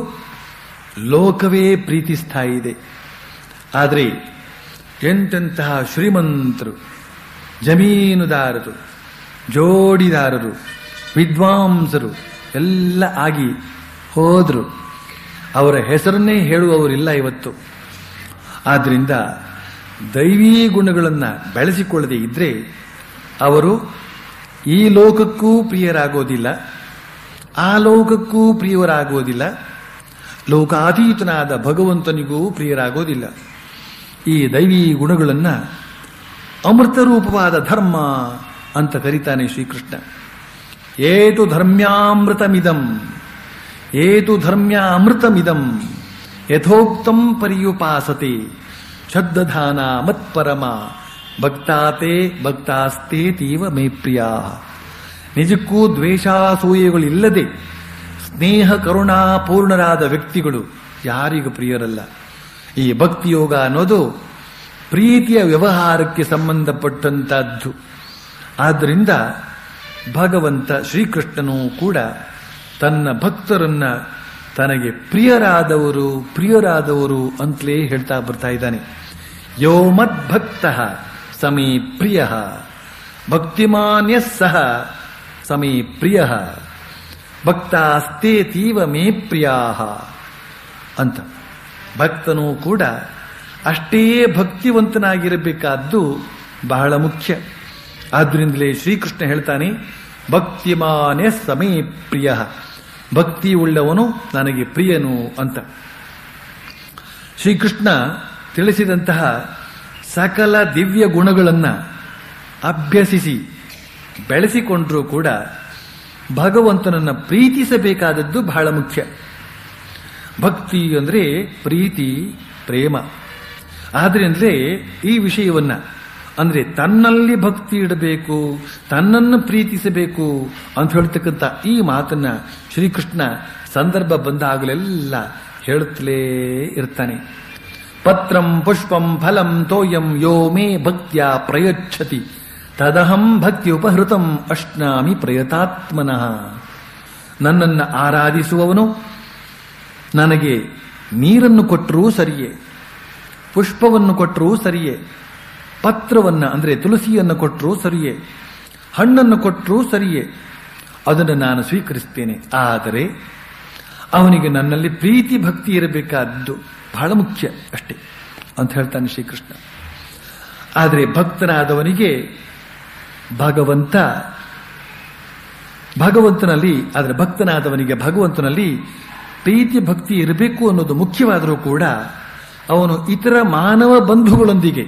ಲೋಕವೇ ಪ್ರೀತಿಸ್ತಾ ಇದೆ. ಆದರೆ ಎಂತೆಂತಹ ಶ್ರೀಮಂತರು, ಜಮೀನುದಾರರು, ಜೋಡಿದಾರರು, ವಿದ್ವಾಂಸರು ಎಲ್ಲ ಆಗಿ ಹೋದರು. ಅವರ ಹೆಸರನ್ನೇ ಹೇಳುವವರಿಲ್ಲ ಇವತ್ತು. ಆದ್ದರಿಂದ ದೈವೀ ಗುಣಗಳನ್ನು ಬೆಳೆಸಿಕೊಳ್ಳದೆ ಇದ್ರೆ ಅವರು ಈ ಲೋಕಕ್ಕೂ ಪ್ರಿಯರಾಗೋದಿಲ್ಲ, ಆ ಲೋಕಕ್ಕೂ ಪ್ರಿಯರಾಗೋದಿಲ್ಲ, ಲೋಕಾತೀತನಾದ ಭಗವಂತನಿಗೂ ಪ್ರಿಯರಾಗೋದಿಲ್ಲ. ಈ ದೈವೀ ಗುಣಗಳನ್ನು ಅಮೃತರೂಪವಾದ ಧರ್ಮ ಅಂತ ಕರೀತಾನೆ ಶ್ರೀಕೃಷ್ಣ. ಏತು ಧರ್ಮ್ಯಾಮೃತಮಿದಂ, ಏತು ಧರ್ಮ್ಯಾಮೃತಮಿದಂ ಯಥೋಕ್ತಂ ಪರ್ಯುಪಾಸತೆ ಶ್ರದ್ಧಾನ ಮತ್ಪರಮ ಭಕ್ತಾಸ್ತೆ ತೀವ ಮೇ ಪ್ರಿಯ. ನಿಜಕ್ಕೂ ದ್ವೇಷಾಸೂಯೆಗಳಿಲ್ಲದೆ ಸ್ನೇಹ ಕರುಣಾಪೂರ್ಣರಾದ ವ್ಯಕ್ತಿಗಳು ಯಾರಿಗೂ ಪ್ರಿಯರಲ್ಲ. ಈ ಭಕ್ತಿಯೋಗ ಅನ್ನೋದು ಪ್ರೀತಿಯ ವ್ಯವಹಾರಕ್ಕೆ ಸಂಬಂಧಪಟ್ಟಂತಹದ್ದು. ಆದ್ದರಿಂದ ಭಗವಂತ ಶ್ರೀಕೃಷ್ಣನು ಕೂಡ ತನ್ನ ಭಕ್ತರನ್ನ ತನಗೆ ಪ್ರಿಯರಾದವರು ಅಂತಲೇ ಹೇಳ್ತಾ ಬರ್ತಾ ಇದ್ದಾನೆ. ಯೋ ಮದ್ಭಕ್ತ ಸಮೇ ಪ್ರಿಯ ಭಕ್ತಿಮಾನ್ಯ ಸಹ ಸಮೇ ಪ್ರಿಯ ಭಕ್ತಾಸ್ತೀವ ಮೇ ಪ್ರಿಯಾ ಅಂತ. ಭಕ್ತನೂ ಕೂಡ ಅಷ್ಟೇ ಭಕ್ತಿವಂತನಾಗಿರಬೇಕಾದ್ದು ಬಹಳ ಮುಖ್ಯ. ಆದ್ದರಿಂದಲೇ ಶ್ರೀಕೃಷ್ಣ ಹೇಳ್ತಾನೆ, ಭಕ್ತಿಮಾನ್ಯ ಸಮೇ ಪ್ರಿಯ, ಭಕ್ತಿ ಉಳ್ಳವನು ನನಗೆ ಪ್ರಿಯನು ಅಂತ. ಶ್ರೀಕೃಷ್ಣ ತಿಳಿಸಿದಂತಹ ಸಕಲ ದಿವ್ಯ ಗುಣಗಳನ್ನು ಅಭ್ಯಸಿಸಿ ಬೆಳೆಸಿಕೊಂಡರೂ ಕೂಡ ಭಗವಂತನನ್ನು ಪ್ರೀತಿಸಬೇಕಾದದ್ದು ಬಹಳ ಮುಖ್ಯ. ಭಕ್ತಿ ಅಂದರೆ ಪ್ರೀತಿ, ಪ್ರೇಮ. ಆದ್ರಿಂದಲೇ ಈ ವಿಷಯವನ್ನ ಅಂದ್ರೆ ತನ್ನಲ್ಲಿ ಭಕ್ತಿ ಇಡಬೇಕು, ತನ್ನನ್ನು ಪ್ರೀತಿಸಬೇಕು ಅಂತ ಹೇಳ್ತಕ್ಕಂಥ ಈ ಮಾತನ್ನ ಶ್ರೀಕೃಷ್ಣ ಸಂದರ್ಭ ಬಂದಾಗಲೆಲ್ಲ ಹೇಳುತ್ತಲೇ ಇರ್ತಾನೆ. ಪತ್ರಂ ಪುಷ್ಪಂ ಫಲಂ ತೋಯಂ ಯೋ ಮೇ ಭಕ್ತ್ಯಾ ಪ್ರಯಚ್ಛತಿ ತದಹಂ ಭಕ್ತಿ ಉಪಹೃತಂ ಅಶ್ನಾಮಿ ಪ್ರಯತಾತ್ಮನಃ. ನನ್ನನ್ನು ಆರಾಧಿಸುವವನು ನನಗೆ ನೀರನ್ನು ಕೊಟ್ಟರೂ ಸರಿಯೇ, ಪುಷ್ಪವನ್ನು ಕೊಟ್ಟರೂ ಸರಿಯೇ, ಪತ್ರವನ್ನು ಅಂದರೆ ತುಳಸಿಯನ್ನು ಕೊಟ್ಟರೂ ಸರಿಯೇ, ಹಣ್ಣನ್ನು ಕೊಟ್ಟರೂ ಸರಿಯೇ, ಅದನ್ನು ನಾನು ಸ್ವೀಕರಿಸ್ತೇನೆ. ಆದರೆ ಅವನಿಗೆ ನನ್ನಲ್ಲಿ ಪ್ರೀತಿ ಭಕ್ತಿ ಇರಬೇಕಾದ್ದು ಬಹಳ ಮುಖ್ಯ ಅಷ್ಟೇ ಅಂತ ಹೇಳ್ತಾನೆ ಶ್ರೀಕೃಷ್ಣ. ಆದರೆ ಭಕ್ತನಾದವನಿಗೆ ಭಕ್ತನಾದವನಿಗೆ ಭಗವಂತನಲ್ಲಿ ಪ್ರೀತಿ ಭಕ್ತಿ ಇರಬೇಕು ಅನ್ನೋದು ಮುಖ್ಯವಾದರೂ ಕೂಡ ಅವನು ಇತರ ಮಾನವ ಬಂಧುಗಳೊಂದಿಗೆ,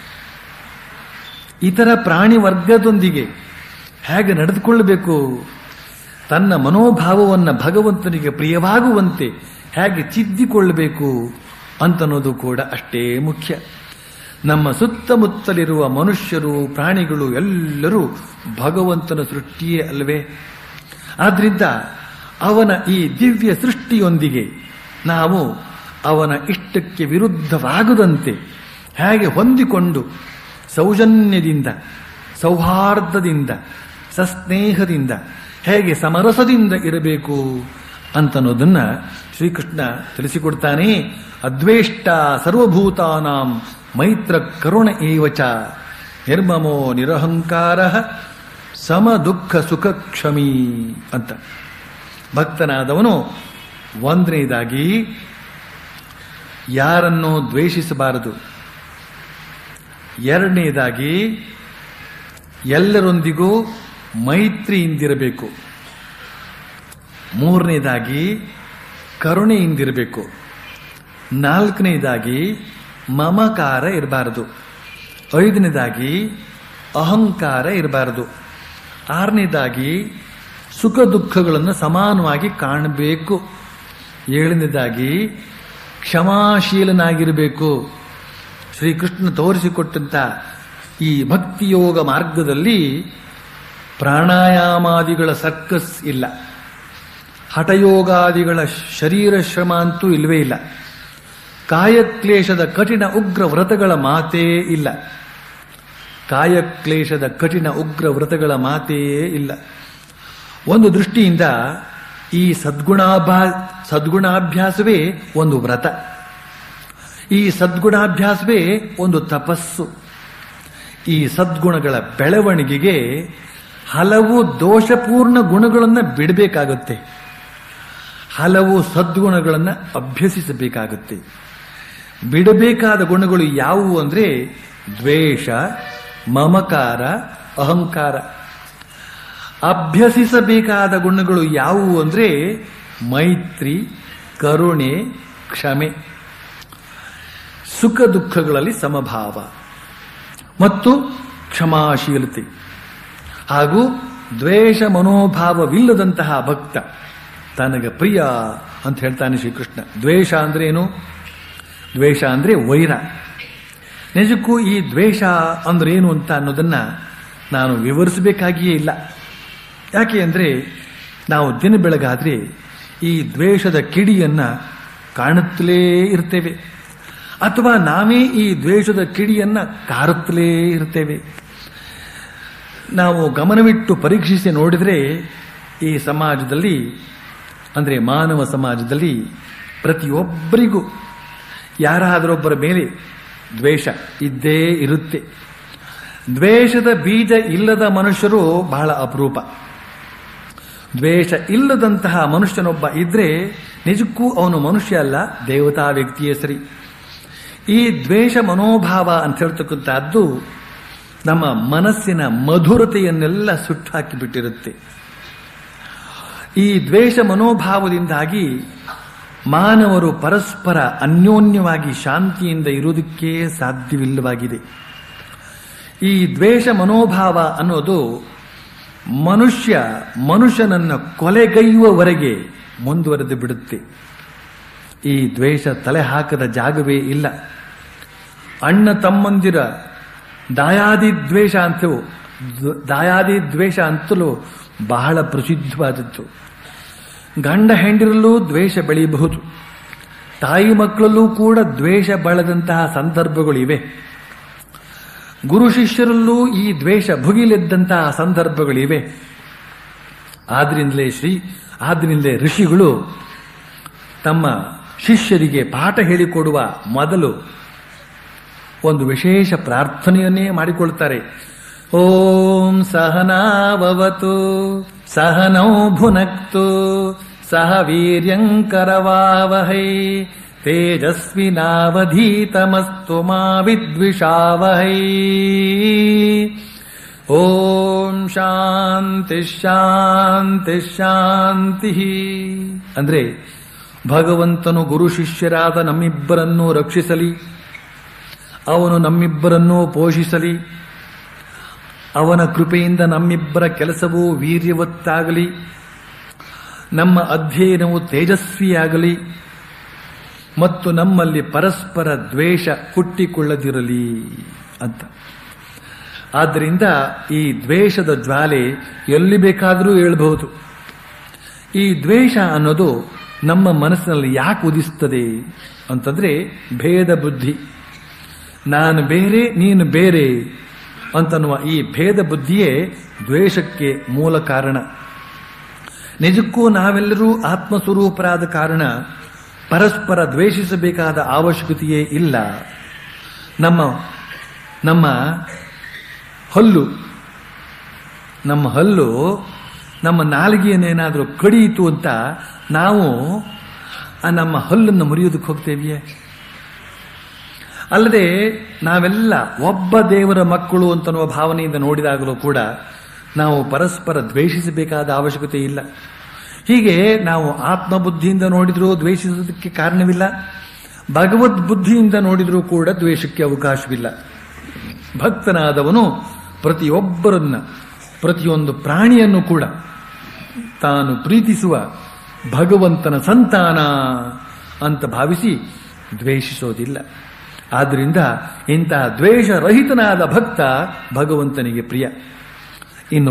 ಇತರ ಪ್ರಾಣಿ ವರ್ಗದೊಂದಿಗೆ ಹೇಗೆ ನಡೆದುಕೊಳ್ಳಬೇಕು, ತನ್ನ ಮನೋಭಾವವನ್ನು ಭಗವಂತನಿಗೆ ಪ್ರಿಯವಾಗುವಂತೆ ಹೇಗೆ ತಿದ್ದಿಕೊಳ್ಳಬೇಕು ಅಂತನ್ನೋದು ಕೂಡ ಅಷ್ಟೇ ಮುಖ್ಯ. ನಮ್ಮ ಸುತ್ತಮುತ್ತಲಿರುವ ಮನುಷ್ಯರು, ಪ್ರಾಣಿಗಳು ಎಲ್ಲರೂ ಭಗವಂತನ ಸೃಷ್ಟಿಯೇ ಅಲ್ವೇ? ಆದ್ರಿಂದ ಅವನ ಈ ದಿವ್ಯ ಸೃಷ್ಟಿಯೊಂದಿಗೆ ನಾವು ಅವನ ಇಷ್ಟಕ್ಕೆ ವಿರುದ್ಧವಾಗದಂತೆ ಹೇಗೆ ಹೊಂದಿಕೊಂಡು ಸೌಜನ್ಯದಿಂದ, ಸೌಹಾರ್ದದಿಂದ, ಸಸ್ನೇಹದಿಂದ, ಹೇಗೆ ಸಮರಸದಿಂದ ಇರಬೇಕು ಅಂತನ್ನೋದನ್ನ ಶ್ರೀಕೃಷ್ಣ ತಿಳಿಸಿಕೊಡ್ತಾನೆ. ಅದ್ವೇಷ್ಟ ಸರ್ವಭೂತಾನಾಂ ಮೈತ್ರ ಕರುಣ ಏವಚ ನಿರ್ಮಮೋ ನಿರಹಂಕಾರ ಸಮ ದುಃಖ ಸುಖ ಕ್ಷಮಿ ಅಂತ. ಭಕ್ತನಾದವನು ಒಂದನೇದಾಗಿ ಯಾರನ್ನೂ ದ್ವೇಷಿಸಬಾರದು, ಎರಡನೇದಾಗಿ ಎಲ್ಲರೊಂದಿಗೂ ಮೈತ್ರಿಯಿಂದಿರಬೇಕು, ಮೂರನೇದಾಗಿ ಕರುಣೆಯಿಂದಿರಬೇಕು, ನಾಲ್ಕನೇದಾಗಿ ಮಮಕಾರ ಇರಬಾರದು, ಐದನೇದಾಗಿ ಅಹಂಕಾರ ಇರಬಾರದು, ಆರನೇದಾಗಿ ಸುಖ ದುಃಖಗಳನ್ನು ಸಮಾನವಾಗಿ ಕಾಣಬೇಕು, ಏಳನೇದಾಗಿ ಕ್ಷಮಾಶೀಲನಾಗಿರಬೇಕು. ಶ್ರೀಕೃಷ್ಣ ತೋರಿಸಿಕೊಟ್ಟಂತ ಈ ಭಕ್ತಿಯೋಗ ಮಾರ್ಗದಲ್ಲಿ ಪ್ರಾಣಾಯಾಮಾದಿಗಳ ಸರ್ಕಸ್ ಇಲ್ಲ, ಹಠಯೋಗಾದಿಗಳ ಶರೀರ ಶ್ರಮ ಅಂತೂ ಇಲ್ಲವೇ ಇಲ್ಲ, ಕಾಯಕ್ಲೇಶದ ಕಠಿಣ ಉಗ್ರ ವ್ರತಗಳ ಮಾತೇ ಇಲ್ಲ, ಕಾಯಕ್ಲೇಶದ ಕಠಿಣ ಉಗ್ರ ವ್ರತಗಳ ಮಾತೇ ಇಲ್ಲ. ಒಂದು ದೃಷ್ಟಿಯಿಂದ ಈ ಸದ್ಗುಣಾಭ್ಯಾಸವೇ ಒಂದು ವ್ರತ, ಈ ಸದ್ಗುಣಾಭ್ಯಾಸವೇ ಒಂದು ತಪಸ್ಸು. ಈ ಸದ್ಗುಣಗಳ ಬೆಳವಣಿಗೆಗೆ ಹಲವು ದೋಷಪೂರ್ಣ ಗುಣಗಳನ್ನು ಬಿಡಬೇಕಾಗುತ್ತೆ, ಹಲವು ಸದ್ಗುಣಗಳನ್ನು ಅಭ್ಯಸಿಸಬೇಕಾಗುತ್ತೆ. ಬಿಡಬೇಕಾದ ಗುಣಗಳು ಯಾವುವು ಅಂದರೆ ದ್ವೇಷ, ಮಮಕಾರ, ಅಹಂಕಾರ. ಅಭ್ಯಸಿಸಬೇಕಾದ ಗುಣಗಳು ಯಾವುವು ಅಂದರೆ ಮೈತ್ರಿ, ಕರುಣೆ, ಕ್ಷಮೆ, ಸುಖ ದುಃಖಗಳಲ್ಲಿ ಸಮಭಾವ ಮತ್ತು ಕ್ಷಮಾಶೀಲತೆ ಹಾಗೂ ದ್ವೇಷ ಮನೋಭಾವವಿಲ್ಲದಂತಹ ಭಕ್ತ ತನಗೆ ಪ್ರಿಯ ಅಂತ ಹೇಳ್ತಾನೆ ಶ್ರೀಕೃಷ್ಣ. ದ್ವೇಷ ಅಂದ್ರೆ ಏನು? ದ್ವೇಷ ಅಂದ್ರೆ ವೈರ. ನಿಜಕ್ಕೂ ಈ ದ್ವೇಷ ಅಂದ್ರೆ ಏನು ಅಂತ ಅನ್ನೋದನ್ನ ನಾನು ವಿವರಿಸಬೇಕಾಗಿಯೇ ಇಲ್ಲ. ಯಾಕೆ ಅಂದರೆ ನಾವು ದಿನ ಬೆಳಗಾದ್ರೆ ಈ ದ್ವೇಷದ ಕಿಡಿಯನ್ನ ಕಾಣುತ್ತಲೇ ಇರ್ತೇವೆ, ಅಥವಾ ನಾವೇ ಈ ದ್ವೇಷದ ಕಿಡಿಯನ್ನ ಕಾರುತ್ತಲೇ ಇರ್ತೇವೆ. ನಾವು ಗಮನವಿಟ್ಟು ಪರೀಕ್ಷಿಸಿ ನೋಡಿದರೆ ಈ ಸಮಾಜದಲ್ಲಿ, ಅಂದರೆ ಮಾನವ ಸಮಾಜದಲ್ಲಿ ಪ್ರತಿಯೊಬ್ಬರಿಗೂ ಯಾರಾದರೊಬ್ಬರ ಮೇಲೆ ದ್ವೇಷ ಇದ್ದೇ ಇರುತ್ತೆ. ದ್ವೇಷದ ಬೀಜ ಇಲ್ಲದ ಮನುಷ್ಯರು ಬಹಳ ಅಪರೂಪ. ದ್ವೇಷ ಇಲ್ಲದಂತಹ ಮನುಷ್ಯನೊಬ್ಬ ಇದ್ರೆ ನಿಜಕ್ಕೂ ಅವನು ಮನುಷ್ಯ ಅಲ್ಲ, ದೇವತಾ ವ್ಯಕ್ತಿಯೇ ಸರಿ. ಈ ದ್ವೇಷ ಮನೋಭಾವ ಅಂತ ಹೇಳ್ತಕ್ಕಂಥದ್ದು ನಮ್ಮ ಮನಸ್ಸಿನ ಮಧುರತೆಯನ್ನೆಲ್ಲ ಸುಟ್ಟು ಹಾಕಿಬಿಟ್ಟಿರುತ್ತೆ. ಈ ದ್ವೇಷ ಮನೋಭಾವದಿಂದಾಗಿ ಮಾನವರು ಪರಸ್ಪರ ಅನ್ಯೋನ್ಯವಾಗಿ ಶಾಂತಿಯಿಂದ ಇರುವುದಕ್ಕೆ ಸಾಧ್ಯವಿಲ್ಲವಾಗಿದೆ. ಈ ದ್ವೇಷ ಮನೋಭಾವ ಅನ್ನೋದು ಮನುಷ್ಯನನ್ನು ಕೊಲೆಗೈಯುವವರೆಗೆ ಮುಂದುವರೆದು ಬಿಡುತ್ತೆ. ಈ ದ್ವೇಷ ತಲೆ ಹಾಕದ ಜಾಗವೇ ಇಲ್ಲ. ಅಣ್ಣ ತಮ್ಮಂದಿರ ದಾಯಾದಿ ದ್ವೇಷ ಅಂತಲೂ ಬಹಳ ಪ್ರಸಿದ್ಧವಾದದ್ದು. ಗಂಡ ಹೆಂಡಿರಲ್ಲೂ ದ್ವೇಷ ಬೆಳೆಯಬಹುದು, ತಾಯಿ ಮಕ್ಕಳಲ್ಲೂ ಕೂಡ ದ್ವೇಷ ಬೆಳೆದಂತಹ ಸಂದರ್ಭಗಳಿವೆ. ಗುರು ಶಿಷ್ಯರಲ್ಲೂ ಈ ದ್ವೇಷ ಭುಗಿಲೆದ್ದಂತಹ ಸಂದರ್ಭಗಳಿವೆ. ಆದ್ರಿಂದಲೇ ಋಷಿಗಳು ತಮ್ಮ ಶಿಷ್ಯರಿಗೆ ಪಾಠ ಹೇಳಿಕೊಡುವ ಮೊದಲು ಒಂದು ವಿಶೇಷ ಪ್ರಾರ್ಥನೆಯನ್ನೇ ಮಾಡಿಕೊಳ್ತಾರೆ. ಓಂ ಸಹನಾವವತು ಸಹನೌ ಭುನಕ್ತು ಸಹ ವೀರ್ಯಂಕರವಾವಹೈ ತೇಜಸ್ವಿನಾವಧೀತಮಸ್ತು ಮಾ ವಿದ್ವಿಷಾವಹೈ. ಓಂ ಶಾಂತಿ ಶಾಂತಿ ಶಾಂತಿ. ಅಂದ್ರೆ ಭಗವಂತನು ಗುರು ಶಿಷ್ಯರಾದ ನಮ್ಮಿಬ್ಬರನ್ನೂ ರಕ್ಷಿಸಲಿ, ಅವನು ನಮ್ಮಿಬ್ಬರನ್ನೂ ಪೋಷಿಸಲಿ, ಅವನ ಕೃಪೆಯಿಂದ ನಮ್ಮಿಬ್ಬರ ಕೆಲಸವೂ ವೀರ್ಯವತ್ತಾಗಲಿ, ನಮ್ಮ ಅಧ್ಯಯನವು ತೇಜಸ್ವಿಯಾಗಲಿ ಮತ್ತು ನಮ್ಮಲ್ಲಿ ಪರಸ್ಪರ ದ್ವೇಷ ಹುಟ್ಟಿಕೊಳ್ಳದಿರಲಿ ಅಂತ. ಆದ್ದರಿಂದ ಈ ದ್ವೇಷದ ಜ್ವಾಲೆ ಎಲ್ಲಿ ಬೇಕಾದರೂ ಏಳಬಹುದು. ಈ ದ್ವೇಷ ಅನ್ನೋದು ನಮ್ಮ ಮನಸ್ಸಿನಲ್ಲಿ ಯಾಕೆ ಉದಿಸ್ತದೆ ಅಂತಂದ್ರೆ ಭೇದ ಬುದ್ಧಿ, ನಾನು ಬೇರೆ ನೀನು ಬೇರೆ ಅಂತನ್ನುವ ಈ ಭೇದ ಬುದ್ಧಿಯೇ ದ್ವೇಷಕ್ಕೆ ಮೂಲ ಕಾರಣ. ನಿಜಕ್ಕೂ ನಾವೆಲ್ಲರೂ ಆತ್ಮಸ್ವರೂಪರಾದ ಕಾರಣ ಪರಸ್ಪರ ದ್ವೇಷಿಸಬೇಕಾದ ಅವಶ್ಯಕತೆಯೇ ಇಲ್ಲ. ನಮ್ಮ ಹಲ್ಲು ನಮ್ಮ ನಾಲಿಗೆಯನ್ನೇನಾದರೂ ಕಡಿಯಿತು ಅಂತ ನಾವು ನಮ್ಮ ಹಲ್ಲನ್ನು ಮುರಿಯೋದಕ್ಕೆ ಹೋಗ್ತೇವೆಯೇ? ಅಲ್ಲದೆ ನಾವೆಲ್ಲ ಒಬ್ಬ ದೇವರ ಮಕ್ಕಳು ಅಂತನ್ನುವ ಭಾವನೆಯಿಂದ ನೋಡಿದಾಗಲೂ ಕೂಡ ನಾವು ಪರಸ್ಪರ ದ್ವೇಷಿಸಬೇಕಾದ ಅವಶ್ಯಕತೆ ಇಲ್ಲ. ಹೀಗೆ ನಾವು ಆತ್ಮಬುದ್ಧಿಯಿಂದ ನೋಡಿದ್ರೂ ದ್ವೇಷಿಸುವುದಕ್ಕೆ ಕಾರಣವಿಲ್ಲ, ಭಗವದ್ ಬುದ್ಧಿಯಿಂದ ನೋಡಿದ್ರೂ ಕೂಡ ದ್ವೇಷಕ್ಕೆ ಅವಕಾಶವಿಲ್ಲ. ಭಕ್ತನಾದವನು ಪ್ರತಿಯೊಬ್ಬರನ್ನ, ಪ್ರತಿಯೊಂದು ಪ್ರಾಣಿಯನ್ನು ಕೂಡ ತಾನು ಪ್ರೀತಿಸುವ ಭಗವಂತನ ಸಂತಾನ ಅಂತ ಭಾವಿಸಿ ದ್ವೇಷಿಸೋದಿಲ್ಲ. ಆದ್ದರಿಂದ ಇಂತಹ ದ್ವೇಷರಹಿತನಾದ ಭಕ್ತ ಭಗವಂತನಿಗೆ ಪ್ರಿಯ. ಇನ್ನು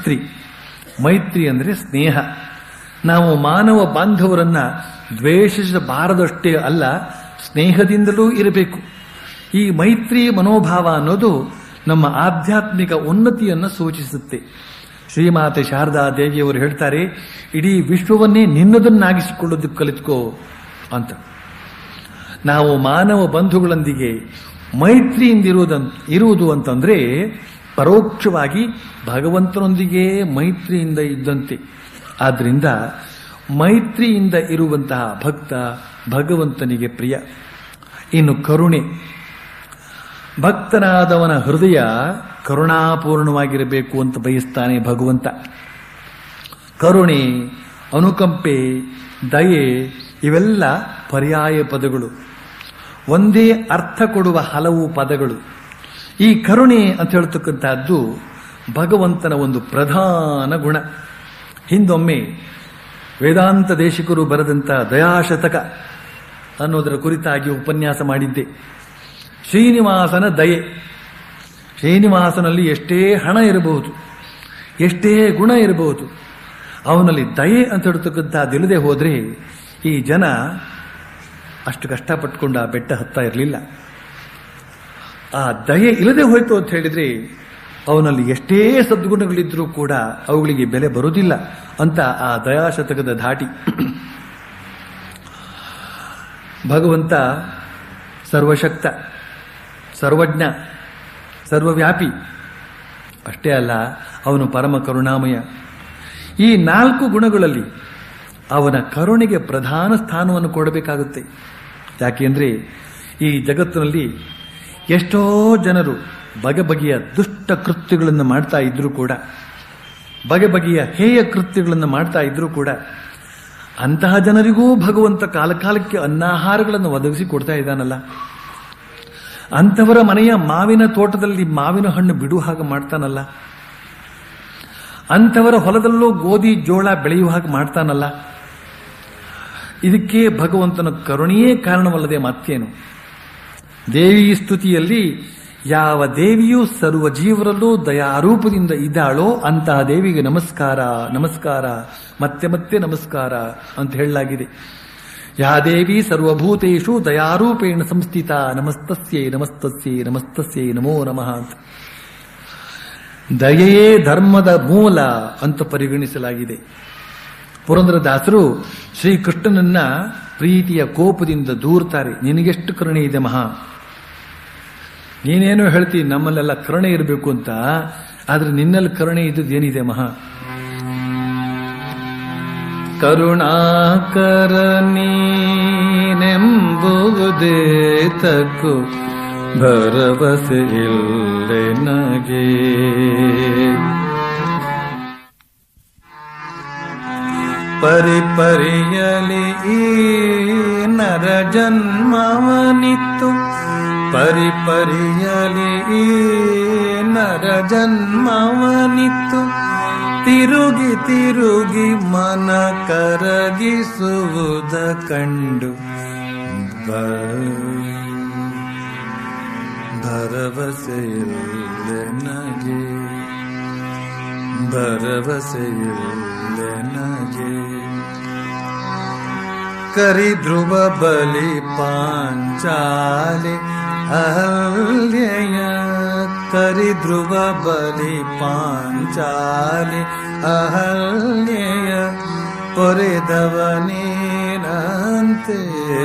ಮೈತ್ರಿ ಅಂದರೆ ಸ್ನೇಹ. ನಾವು ಮಾನವ ಬಾಂಧವರನ್ನ ದ್ವೇಷಿಸಬಾರದಷ್ಟೇ ಅಲ್ಲ, ಸ್ನೇಹದಿಂದಲೂ ಇರಬೇಕು. ಈ ಮೈತ್ರಿ ಮನೋಭಾವ ಅನ್ನೋದು ನಮ್ಮ ಆಧ್ಯಾತ್ಮಿಕ ಉನ್ನತಿಯನ್ನು ಸೂಚಿಸುತ್ತೆ. ಶ್ರೀಮಾತೆ ಶಾರದಾ ದೇವಿಯವರು ಹೇಳ್ತಾರೆ, ಇಡೀ ವಿಶ್ವವನ್ನೇ ನಿನ್ನದನ್ನಾಗಿಸಿಕೊಳ್ಳೋದಕ್ಕೆ ಕಲಿತ್ಕೋ ಅಂತ. ನಾವು ಮಾನವ ಬಂಧುಗಳೊಂದಿಗೆ ಮೈತ್ರಿಯಿಂದ ಇರುವುದು ಅಂತಂದ್ರೆ ಪರೋಕ್ಷವಾಗಿ ಭಗವಂತನೊಂದಿಗೆ ಮೈತ್ರಿಯಿಂದ ಇದ್ದಂತೆ. ಆದ್ರಿಂದ ಮೈತ್ರಿಯಿಂದ ಇರುವಂತಹ ಭಕ್ತ ಭಗವಂತನಿಗೆ ಪ್ರಿಯ. ಇನ್ನು ಕರುಣೆ, ಭಕ್ತನಾದವನ ಹೃದಯ ಕರುಣಾಪೂರ್ಣವಾಗಿರಬೇಕು ಅಂತ ಬಯಸ್ತಾನೆ ಭಗವಂತ. ಕರುಣೆ, ಅನುಕಂಪೆ, ದಯೆ ಇವೆಲ್ಲ ಪರ್ಯಾಯ ಪದಗಳು, ಒಂದೇ ಅರ್ಥ ಕೊಡುವ ಹಲವು ಪದಗಳು. ಈ ಕರುಣೆ ಅಂತ ಹೇಳ್ತಕ್ಕಂಥದ್ದು ಭಗವಂತನ ಒಂದು ಪ್ರಧಾನ ಗುಣ. ಹಿಂದೊಮ್ಮೆ ವೇದಾಂತ ದೇಶಿಕರು ಬರೆದಂತಹ ದಯಾಶತಕ ಅನ್ನೋದರ ಕುರಿತಾಗಿ ಉಪನ್ಯಾಸ ಮಾಡಿದ್ದೆ. ಶ್ರೀನಿವಾಸನ ದಯೆ. ಶ್ರೀನಿವಾಸನಲ್ಲಿ ಎಷ್ಟೇ ಹಣ ಇರಬಹುದು, ಎಷ್ಟೇ ಗುಣ ಇರಬಹುದು, ಅವನಲ್ಲಿ ದಯೆ ಅಂತ ಹೇಳ್ತಕ್ಕಂಥದ್ದಿಲ್ಲದೆ ಹೋದ್ರೆ ಈ ಜನ ಅಷ್ಟು ಕಷ್ಟಪಟ್ಟುಕೊಂಡು ಆ ಬೆಟ್ಟ ಹತ್ತಾ ಇರಲಿಲ್ಲ. ಆ ದಯೆ ಇಲ್ಲದೆ ಹೋಯ್ತು ಅಂತ ಹೇಳಿದ್ರೆ ಅವನಲ್ಲಿ ಎಷ್ಟೇ ಸದ್ಗುಣಗಳಿದ್ರೂ ಕೂಡ ಅವುಗಳಿಗೆ ಬೆಲೆ ಬರುವುದಿಲ್ಲ ಅಂತ ಆ ದಯಾಶತಕದ ಧಾಟಿ. ಭಗವಂತ ಸರ್ವಶಕ್ತ, ಸರ್ವಜ್ಞ, ಸರ್ವವ್ಯಾಪಿ. ಅಷ್ಟೇ ಅಲ್ಲ, ಅವನು ಪರಮ ಕರುಣಾಮಯ. ಈ 4 ಗುಣಗಳಲ್ಲಿ ಅವನ ಕರುಣೆಗೆ ಪ್ರಧಾನ ಸ್ಥಾನವನ್ನು ಕೊಡಬೇಕಾಗುತ್ತೆ. ಯಾಕೆಂದ್ರೆ ಈ ಜಗತ್ತಿನಲ್ಲಿ ಎಷ್ಟೋ ಜನರು ಬಗೆ ಬಗೆಯ ದುಷ್ಟ ಕೃತ್ಯಗಳನ್ನು ಮಾಡ್ತಾ ಇದ್ರೂ ಕೂಡ, ಬಗೆ ಬಗೆಯ ಹೇಯ ಕೃತ್ಯಗಳನ್ನು ಮಾಡ್ತಾ ಇದ್ರೂ ಕೂಡ ಅಂತಹ ಜನರಿಗೂ ಭಗವಂತ ಕಾಲಕಾಲಕ್ಕೆ ಅನ್ನಾಹಾರಗಳನ್ನು ಒದಗಿಸಿ ಕೊಡ್ತಾ ಇದ್ದಾನಲ್ಲ. ಅಂಥವರ ಮನೆಯ ಮಾವಿನ ತೋಟದಲ್ಲಿ ಮಾವಿನ ಹಣ್ಣು ಬಿಡುವ ಹಾಗೆ ಮಾಡ್ತಾನಲ್ಲ, ಅಂಥವರ ಹೊಲದಲ್ಲೂ ಗೋಧಿ ಜೋಳ ಬೆಳೆಯುವ ಹಾಗೆ ಮಾಡ್ತಾನಲ್ಲ. ಇದಕ್ಕೆ ಭಗವಂತನ ಕರುಣೆಯೇ ಕಾರಣವಲ್ಲದೆ ಮತ್ತೇನು? ದೇವಿ ಸ್ತುತಿಯಲ್ಲಿ ಯಾವ ದೇವಿಯೂ ಸರ್ವ ಜೀವರಲ್ಲೂ ದಯಾರೂಪದಿಂದ ಇದ್ದಾಳೋ ಅಂತಹ ದೇವಿಗೆ ನಮಸ್ಕಾರ, ನಮಸ್ಕಾರ, ಮತ್ತೆ ಮತ್ತೆ ನಮಸ್ಕಾರ ಅಂತ ಹೇಳಲಾಗಿದೆ. ಯಾ ದೇವಿ ಸರ್ವಭೂತೇಷು ದಯಾರೂಪೇಣ ಸಂಸ್ಥಿತ ನಮಸ್ತಸ್ಯೈ ನಮಸ್ತಸ್ಯೈ ನಮಸ್ತಸ್ಯೈ ನಮೋ ನಮಃ ಅಂತ. ದಯೆಯೇ ಧರ್ಮದ ಮೂಲ ಅಂತ ಪರಿಗಣಿಸಲಾಗಿದೆ. ಪುರಂದರದಾಸರು ಶ್ರೀಕೃಷ್ಣನನ್ನ ಪ್ರೀತಿಯ ಕೋಪದಿಂದ ದೂರ್ತಾರೆ. ನಿನಗೆಷ್ಟು ಕರುಣೆ ಇದೆ ಮಹಾ, ನೀನೇನೋ ಹೇಳ್ತಿ ನಮ್ಮಲ್ಲೆಲ್ಲ ಕರುಣೆ ಇರಬೇಕು ಅಂತ, ಆದ್ರೆ ನಿನ್ನಲ್ಲಿ ಕರುಣೆ ಇದ್ದದ್ದು ಏನಿದೆ ಮಹಾ. ಕರುಣಾಕರ ನೀನೆಂಬುವುದೇ ತಕ್ಕು ಭರವಸೆ ಇಲ್ಲೆ ನಗೆ. ಪರಿಪರಿಯಲಿ ಈ ನರ ಜನ್ಮವನಿತ್ತು, ಪರಿಪರಿಯಲಿ ಈ ನರ ಜನ್ಮವನಿತ್ತು, ತಿರುಗಿ ತಿರುಗಿ ಮನ ಕರಗಿಸುವುದ ಕಂಡು ಭರವಸೆಯಿಲ್ಲೆ ನಗೆ, ಭರವಸೆಯಿಲ್ಲೆ ನಗೆ. ಕರಿಧ್ರುವ ಬಲಿ ಪಾಂಚಾಲಿ ಅಹಲ್ಯೆಯ, ಕರಿಧ್ರುವ ಬಲಿ ಪಾಂಚಾಲಿ ಅಹಲ್ಯೆಯ, ಪೊರೆದವನೇನಂತೆ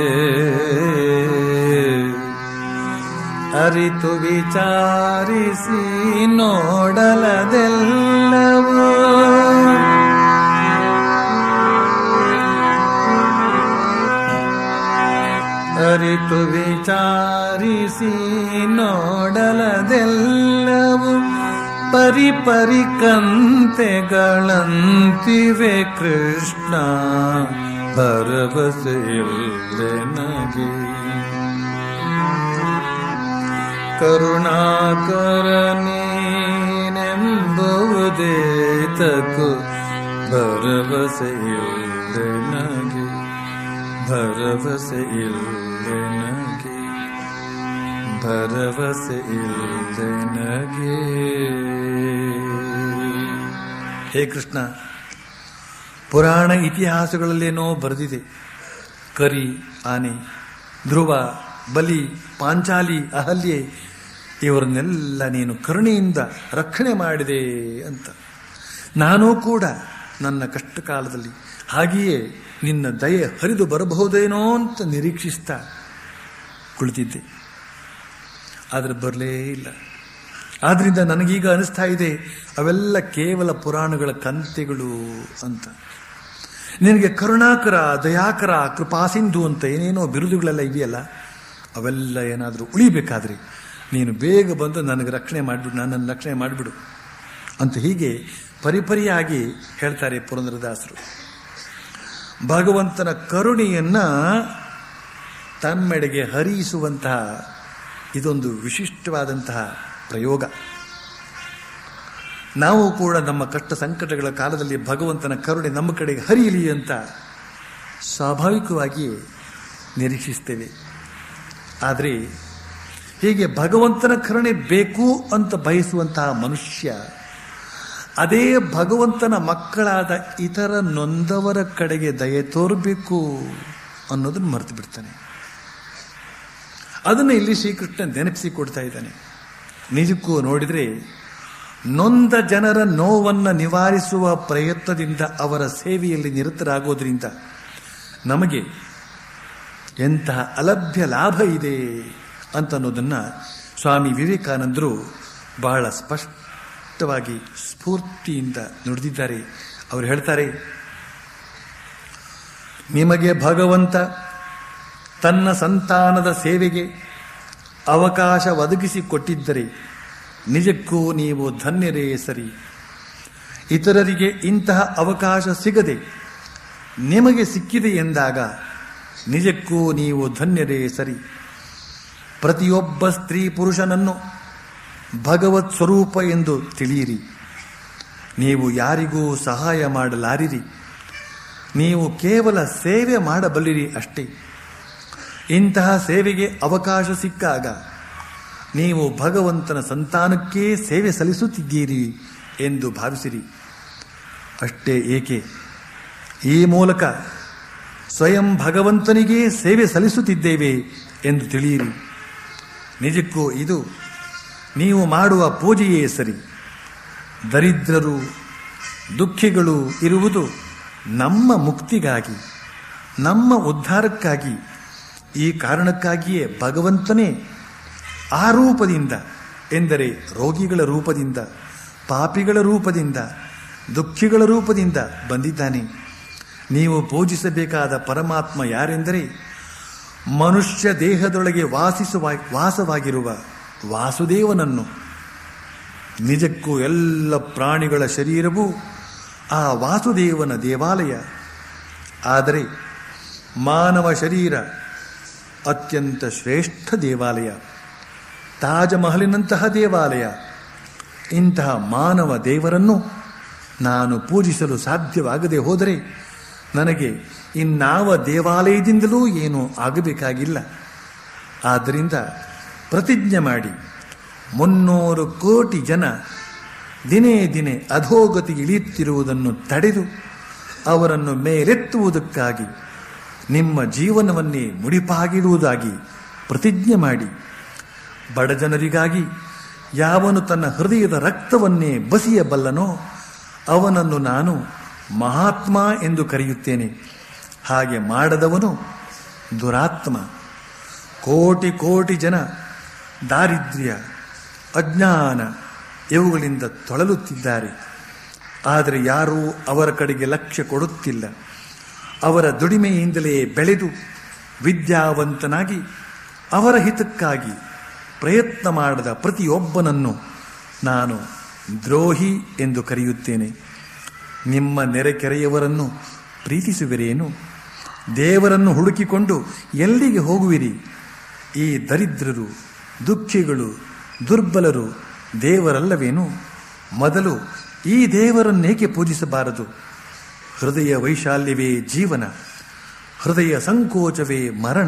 ಅರಿತು ವಿಚಾರಿಸಿ ನೋಡಲದೆಲ್ಲವೋ. ಅರಿತು ವಿಚಾರಿಸಿ ನೋಡಲದೆಲ್ಲವು, ಪರಿಪರಿ ಕಂತೆಗಳಂತಿವೆ ಕೃಷ್ಣ, ಭರವಸೆಯಿಲ್ಲೆ ನಗೆ. ಕರುಣಾಕರ ನೀನೆಂಬುವುದೇ ತಕ್ಕು ಭರವಸೆಯಿಲ್ಲೆ ನಗೆ, ಭರವಸೆಯಿಲ್ಲೆ ನಗೆ, ಭರವಸೆಯಿಲ್ಲೆ ನಗೆ. ಹೇ ಕೃಷ್ಣ, ಪುರಾಣ ಇತಿಹಾಸಗಳಲ್ಲೇನೋ ಬರೆದಿದೆ, ಕರಿ ಆನೆ, ಧ್ರುವ, ಬಲಿ, ಪಾಂಚಾಲಿ, ಅಹಲ್ಯೆ ಇವರನ್ನೆಲ್ಲ ನೀನು ಕರುಣೆಯಿಂದ ರಕ್ಷಣೆ ಮಾಡಿದೆ ಅಂತ. ನಾನೂ ಕೂಡ ನನ್ನ ಕಷ್ಟ ಕಾಲದಲ್ಲಿ ಹಾಗೆಯೇ ನಿನ್ನ ದಯೆ ಹರಿದು ಬರಬಹುದೇನೋ ಅಂತ ನಿರೀಕ್ಷಿಸ್ತಾ ಕುಳಿತಿದ್ದೆ, ಆದರೆ ಬರಲೇ ಇಲ್ಲ. ಆದ್ರಿಂದ ನನಗೀಗ ಅನಿಸ್ತಾ ಇದೆ ಅವೆಲ್ಲ ಕೇವಲ ಪುರಾಣಗಳ ಕಂತೆಗಳು ಅಂತ. ನಿನಗೆ ಕರುಣಾಕರ, ದಯಾಕರ, ಕೃಪಾಸಿಂಧು ಅಂತ ಏನೇನೋ ಬಿರುದುಗಳೆಲ್ಲ ಇದೆಯಲ್ಲ, ಅವೆಲ್ಲ ಏನಾದರೂ ಉಳಿಬೇಕಾದ್ರೆ ನೀನು ಬೇಗ ಬಂದು ನನಗೆ ರಕ್ಷಣೆ ಮಾಡಿಬಿಡು, ನನ್ನನ್ನು ರಕ್ಷಣೆ ಮಾಡಿಬಿಡು ಅಂತ ಹೀಗೆ ಪರಿಪರಿಯಾಗಿ ಹೇಳ್ತಾರೆ ಪುರಂದರದಾಸರು. ಭಗವಂತನ ಕರುಣೆಯನ್ನ ತಮ್ಮೆಡೆಗೆ ಹರಿಸುವಂತಹ ಇದೊಂದು ವಿಶಿಷ್ಟವಾದಂತಹ ಪ್ರಯೋಗ. ನಾವು ಕೂಡ ನಮ್ಮ ಕಷ್ಟ ಸಂಕಟಗಳ ಕಾಲದಲ್ಲಿ ಭಗವಂತನ ಕರುಣೆ ನಮ್ಮ ಕಡೆಗೆ ಹರಿಯಲಿ ಅಂತ ಸ್ವಾಭಾವಿಕವಾಗಿ ನಿರೀಕ್ಷಿಸ್ತೇವೆ. ಆದರೆ ಹೀಗೆ ಭಗವಂತನ ಕರುಣೆ ಬೇಕು ಅಂತ ಬಯಸುವಂತಹ ಮನುಷ್ಯ ಅದೇ ಭಗವಂತನ ಮಕ್ಕಳಾದ ಇತರ ನೊಂದವರ ಕಡೆಗೆ ದಯೆ ತೋರಬೇಕು ಅನ್ನೋದನ್ನು ಮರೆತು ಬಿಡ್ತಾನೆ. ಅದನ್ನು ಇಲ್ಲಿ ಶ್ರೀಕೃಷ್ಣ ನೆನಪಿಸಿಕೊಡ್ತಾ ಇದ್ದಾನೆ. ನಿಜಕ್ಕೂ ನೋಡಿದರೆ ನೊಂದ ಜನರ ನೋವನ್ನು ನಿವಾರಿಸುವ ಪ್ರಯತ್ನದಿಂದ ಅವರ ಸೇವೆಯಲ್ಲಿ ನಿರತರಾಗೋದ್ರಿಂದ ನಮಗೆ ಎಂತಹ ಅಲಭ್ಯ ಲಾಭ ಇದೆ ಅಂತನ್ನೋದನ್ನು ಸ್ವಾಮಿ ವಿವೇಕಾನಂದರು ಬಹಳ ಸ್ಪಷ್ಟವಾಗಿ ಸ್ಫೂರ್ತಿಯಿಂದ ನುಡಿದಿದ್ದಾರೆ. ಅವರು ಹೇಳ್ತಾರೆ, ನಿಮಗೆ ಭಗವಂತ ತನ್ನ ಸಂತಾನದ ಸೇವೆಗೆ ಅವಕಾಶ ಒದಗಿಸಿಕೊಟ್ಟಿದ್ದರೆ ನಿಜಕ್ಕೂ ನೀವು ಧನ್ಯರೇ ಸರಿ. ಇತರರಿಗೆ ಇಂತಹ ಅವಕಾಶ ಸಿಗದೆ ನಿಮಗೆ ಸಿಕ್ಕಿದೆ ಎಂದಾಗ ನಿಜಕ್ಕೂ ನೀವು ಧನ್ಯರೇ ಸರಿ. ಪ್ರತಿಯೊಬ್ಬ ಸ್ತ್ರೀ ಪುರುಷನನ್ನು ಭಗವತ್ ಸ್ವರೂಪ ಎಂದು ತಿಳಿಯಿರಿ. ನೀವು ಯಾರಿಗೂ ಸಹಾಯ ಮಾಡಲಾರಿರಿ, ನೀವು ಕೇವಲ ಸೇವೆ ಮಾಡಬಲ್ಲಿರಿ ಅಷ್ಟೇ. ಇಂತಹ ಸೇವೆಗೆ ಅವಕಾಶ ಸಿಕ್ಕಾಗ ನೀವು ಭಗವಂತನ ಸಂತಾನಕ್ಕೇ ಸೇವೆ ಸಲ್ಲಿಸುತ್ತಿದ್ದೀರಿ ಎಂದು ಭಾವಿಸಿರಿ. ಅಷ್ಟೇ ಏಕೆ, ಈ ಮೂಲಕ ಸ್ವಯಂ ಭಗವಂತನಿಗೇ ಸೇವೆ ಸಲ್ಲಿಸುತ್ತಿದ್ದೇವೆ ಎಂದು ತಿಳಿಯಿರಿ. ನಿಜಕ್ಕೂ ಇದು ನೀವು ಮಾಡುವ ಪೂಜೆಯೇ ಸರಿ. ದರಿದ್ರರು, ದುಃಖಿಗಳು ಇರುವುದು ನಮ್ಮ ಮುಕ್ತಿಗಾಗಿ, ನಮ್ಮ ಉದ್ಧಾರಕ್ಕಾಗಿ. ಈ ಕಾರಣಕ್ಕಾಗಿಯೇ ಭಗವಂತನೇ ಆ ರೂಪದಿಂದ, ಎಂದರೆ ರೋಗಿಗಳ ರೂಪದಿಂದ, ಪಾಪಿಗಳ ರೂಪದಿಂದ, ದುಃಖಿಗಳ ರೂಪದಿಂದ ಬಂದಿದ್ದಾನೆ. ನೀವು ಪೂಜಿಸಬೇಕಾದ ಪರಮಾತ್ಮ ಯಾರೆಂದರೆ ಮನುಷ್ಯ ದೇಹದೊಳಗೆ ವಾಸವಾಗಿರುವ ವಾಸುದೇವನನ್ನು. ನಿಜಕ್ಕೂ ಎಲ್ಲ ಪ್ರಾಣಿಗಳ ಶರೀರವೂ ಆ ವಾಸುದೇವನ ದೇವಾಲಯ. ಆದರೆ ಮಾನವ ಶರೀರ ಅತ್ಯಂತ ಶ್ರೇಷ್ಠ ದೇವಾಲಯ, ತಾಜಮಹಲಿನಂತಹ ದೇವಾಲಯ. ಇಂತಹ ಮಾನವ ದೇವರನ್ನು ನಾನು ಪೂಜಿಸಲು ಸಾಧ್ಯವಾಗದೆ ಹೋದರೆ ನನಗೆ ಇನ್ನಾವ ದೇವಾಲಯದಿಂದಲೂ ಏನೂ ಆಗಬೇಕಾಗಿಲ್ಲ. ಆದ್ದರಿಂದ ಪ್ರತಿಜ್ಞೆ ಮಾಡಿ 300 ಕೋಟಿ ಜನ ದಿನೇ ದಿನೇ ಅಧೋಗತಿ ಇಳಿಯುತ್ತಿರುವುದನ್ನು ತಡೆದು ಅವರನ್ನು ಮೇಲೆತ್ತುವುದಕ್ಕಾಗಿ ನಿಮ್ಮ ಜೀವನವನ್ನೇ ಮುಡಿಪಾಗಿಡುವುದಾಗಿ ಪ್ರತಿಜ್ಞೆ ಮಾಡಿ. ಬಡಜನರಿಗಾಗಿ ಯಾವನು ತನ್ನ ಹೃದಯದ ರಕ್ತವನ್ನೇ ಬಸಿಯಬಲ್ಲನೋ ಅವನನ್ನು ನಾನು ಮಹಾತ್ಮ ಎಂದು ಕರೆಯುತ್ತೇನೆ. ಹಾಗೆ ಮಾಡದವನು ದುರಾತ್ಮ. ಕೋಟಿ ಕೋಟಿ ಜನ ದಾರಿದ್ರ್ಯ, ಅಜ್ಞಾನ ಇವುಗಳಿಂದ ತೊಳಲುತ್ತಿದ್ದಾರೆ. ಆದರೆ ಯಾರೂ ಅವರ ಕಡೆಗೆ ಲಕ್ಷ್ಯ ಕೊಡುತ್ತಿಲ್ಲ. ಅವರ ದುಡಿಮೆಯಿಂದಲೇ ಬೆಳೆದು ವಿದ್ಯಾವಂತನಾಗಿ ಅವರ ಹಿತಕ್ಕಾಗಿ ಪ್ರಯತ್ನ ಮಾಡದ ಪ್ರತಿಯೊಬ್ಬನನ್ನು ನಾನು ದ್ರೋಹಿ ಎಂದು ಕರೆಯುತ್ತೇನೆ. ನಿಮ್ಮ ನೆರೆಕೆರೆಯವರನ್ನು ಪ್ರೀತಿಸುವಿರೇನು? ದೇವರನ್ನು ಹುಡುಕಿಕೊಂಡು ಎಲ್ಲಿಗೆ ಹೋಗುವಿರಿ? ಈ ದರಿದ್ರರು, ದುಃಖಿಗಳು, ದುರ್ಬಲರು ದೇವರಲ್ಲವೇನು? ಮೊದಲು ಈ ದೇವರನ್ನೇಕೆ ಪೂಜಿಸಬಾರದು? ಹೃದಯ ವೈಶಾಲ್ಯವೇ ಜೀವನ, ಹೃದಯ ಸಂಕೋಚವೇ ಮರಣ.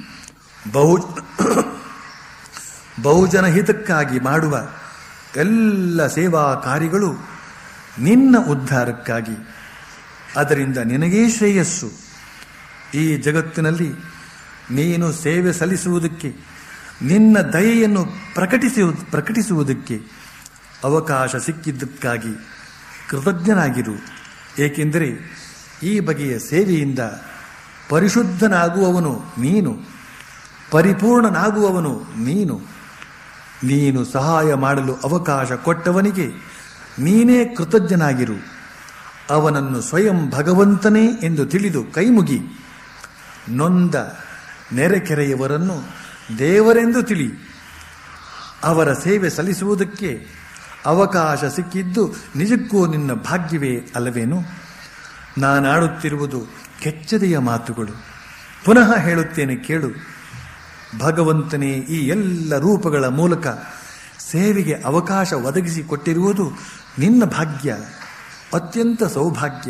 ಬಹುಜನ ಹಿತಕ್ಕಾಗಿ ಮಾಡುವ ಎಲ್ಲ ಸೇವಾ ಕಾರ್ಯಗಳು ನಿನ್ನ ಉದ್ಧಾರಕ್ಕಾಗಿ. ಅದರಿಂದ ನಿನಗೇ ಶ್ರೇಯಸ್ಸು. ಈ ಜಗತ್ತಿನಲ್ಲಿ ನೀನು ಸೇವೆ ಸಲ್ಲಿಸುವುದಕ್ಕೆ, ನಿನ್ನ ದಯೆಯನ್ನು ಪ್ರಕಟಿಸುವುದಕ್ಕೆ ಅವಕಾಶ ಸಿಕ್ಕಿದ್ದಕ್ಕಾಗಿ ಕೃತಜ್ಞನಾಗಿರು. ಏಕೆಂದರೆ ಈ ಬಗೆಯ ಸೇವೆಯಿಂದ ಪರಿಶುದ್ಧನಾಗುವವನು ನೀನು, ಪರಿಪೂರ್ಣನಾಗುವವನು ನೀನು. ನೀನು ಸಹಾಯ ಮಾಡಲು ಅವಕಾಶ ಕೊಟ್ಟವನಿಗೆ ನೀನೇ ಕೃತಜ್ಞನಾಗಿರು. ಅವನನ್ನು ಸ್ವಯಂ ಭಗವಂತನೇ ಎಂದು ತಿಳಿದು ಕೈಮುಗಿ. ನೊಂದ ನೆರೆಕೆರೆಯವರನ್ನು ದೇವರೆಂದು ತಿಳಿ. ಅವರ ಸೇವೆ ಸಲ್ಲಿಸುವುದಕ್ಕೆ ಅವಕಾಶ ಸಿಕ್ಕಿದ್ದು ನಿಜಕ್ಕೂ ನಿನ್ನ ಭಾಗ್ಯವೇ ಅಲ್ಲವೇನು? ನಾನಾಡುತ್ತಿರುವುದು ಕೆಚ್ಚದೆಯ ಮಾತುಗಳು. ಪುನಃ ಹೇಳುತ್ತೇನೆ ಕೇಳು. ಭಗವಂತನೇ ಈ ಎಲ್ಲ ರೂಪಗಳ ಮೂಲಕ ಸೇವೆಗೆ ಅವಕಾಶ ಒದಗಿಸಿಕೊಟ್ಟಿರುವುದು ನಿನ್ನ ಭಾಗ್ಯ, ಅತ್ಯಂತ ಸೌಭಾಗ್ಯ.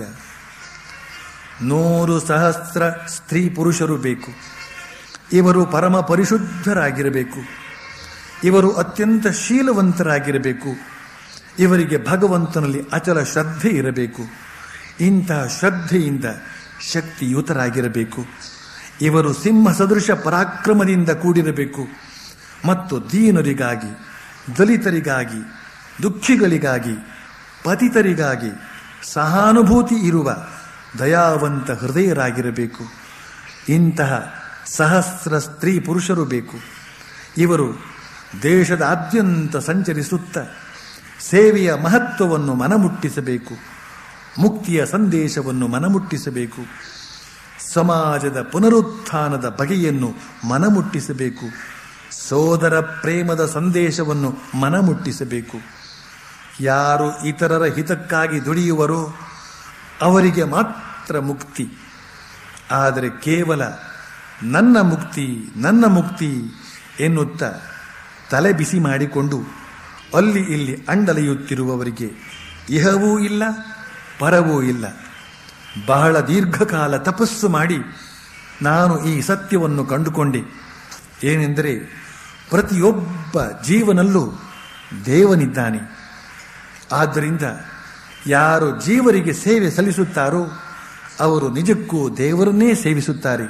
100,000 ಸ್ತ್ರೀ ಪುರುಷರು ಬೇಕು. ಇವರು ಪರಮ ಪರಿಶುದ್ಧರಾಗಿರಬೇಕು. ಇವರು ಅತ್ಯಂತ ಶೀಲವಂತರಾಗಿರಬೇಕು. ಇವರಿಗೆ ಭಗವಂತನಲ್ಲಿ ಅಚಲ ಶ್ರದ್ಧೆ ಇರಬೇಕು. ಇಂತಹ ಶ್ರದ್ಧೆಯಿಂದ ಶಕ್ತಿಯುತರಾಗಿರಬೇಕು. ಇವರು ಸಿಂಹ ಸದೃಶ ಪರಾಕ್ರಮದಿಂದ ಕೂಡಿರಬೇಕು ಮತ್ತು ದೀನರಿಗಾಗಿ, ದಲಿತರಿಗಾಗಿ, ದುಃಖಿಗಳಿಗಾಗಿ, ಪತಿತರಿಗಾಗಿ ಸಹಾನುಭೂತಿ ಇರುವ ದಯಾವಂತ ಹೃದಯರಾಗಿರಬೇಕು. ಇಂತಹ 1,000 ಸ್ತ್ರೀ ಪುರುಷರು ಬೇಕು. ಇವರು ದೇಶದಾದ್ಯಂತ ಸಂಚರಿಸುತ್ತ ಸೇವೆಯ ಮಹತ್ವವನ್ನು ಮನಮುಟ್ಟಿಸಬೇಕು. ಮುಕ್ತಿಯ ಸಂದೇಶವನ್ನು ಮನಮುಟ್ಟಿಸಬೇಕು. ಸಮಾಜದ ಪುನರುತ್ಥಾನದ ಬಗೆಯನ್ನು ಮನಮುಟ್ಟಿಸಬೇಕು. ಸೋದರ ಪ್ರೇಮದ ಸಂದೇಶವನ್ನು ಮನಮುಟ್ಟಿಸಬೇಕು. ಯಾರು ಇತರರ ಹಿತಕ್ಕಾಗಿ ದುಡಿಯುವರೋ ಅವರಿಗೆ ಮಾತ್ರ ಮುಕ್ತಿ. ಆದರೆ ಕೇವಲ ನನ್ನ ಮುಕ್ತಿ, ನನ್ನ ಮುಕ್ತಿ ಎನ್ನುತ್ತಾ ತಲೆ ಬಿಸಿ ಮಾಡಿಕೊಂಡು ಅಲ್ಲಿ ಇಲ್ಲಿ ಅಂಡಲೆಯುತ್ತಿರುವವರಿಗೆ ಇಹವೂ ಇಲ್ಲ, ಪರವೂ ಇಲ್ಲ. ಬಹಳ ದೀರ್ಘಕಾಲ ತಪಸ್ಸು ಮಾಡಿ ನಾನು ಈ ಸತ್ಯವನ್ನು ಕಂಡುಕೊಂಡೆ. ಏನೆಂದರೆ ಪ್ರತಿಯೊಬ್ಬ ಜೀವನಲ್ಲೂ ದೇವನಿದ್ದಾನೆ. ಆದ್ದರಿಂದ ಯಾರು ಜೀವರಿಗೆ ಸೇವೆ ಸಲ್ಲಿಸುತ್ತಾರೋ ಅವರು ನಿಜಕ್ಕೂ ದೇವರನ್ನೇ ಸೇವಿಸುತ್ತಾರೆ.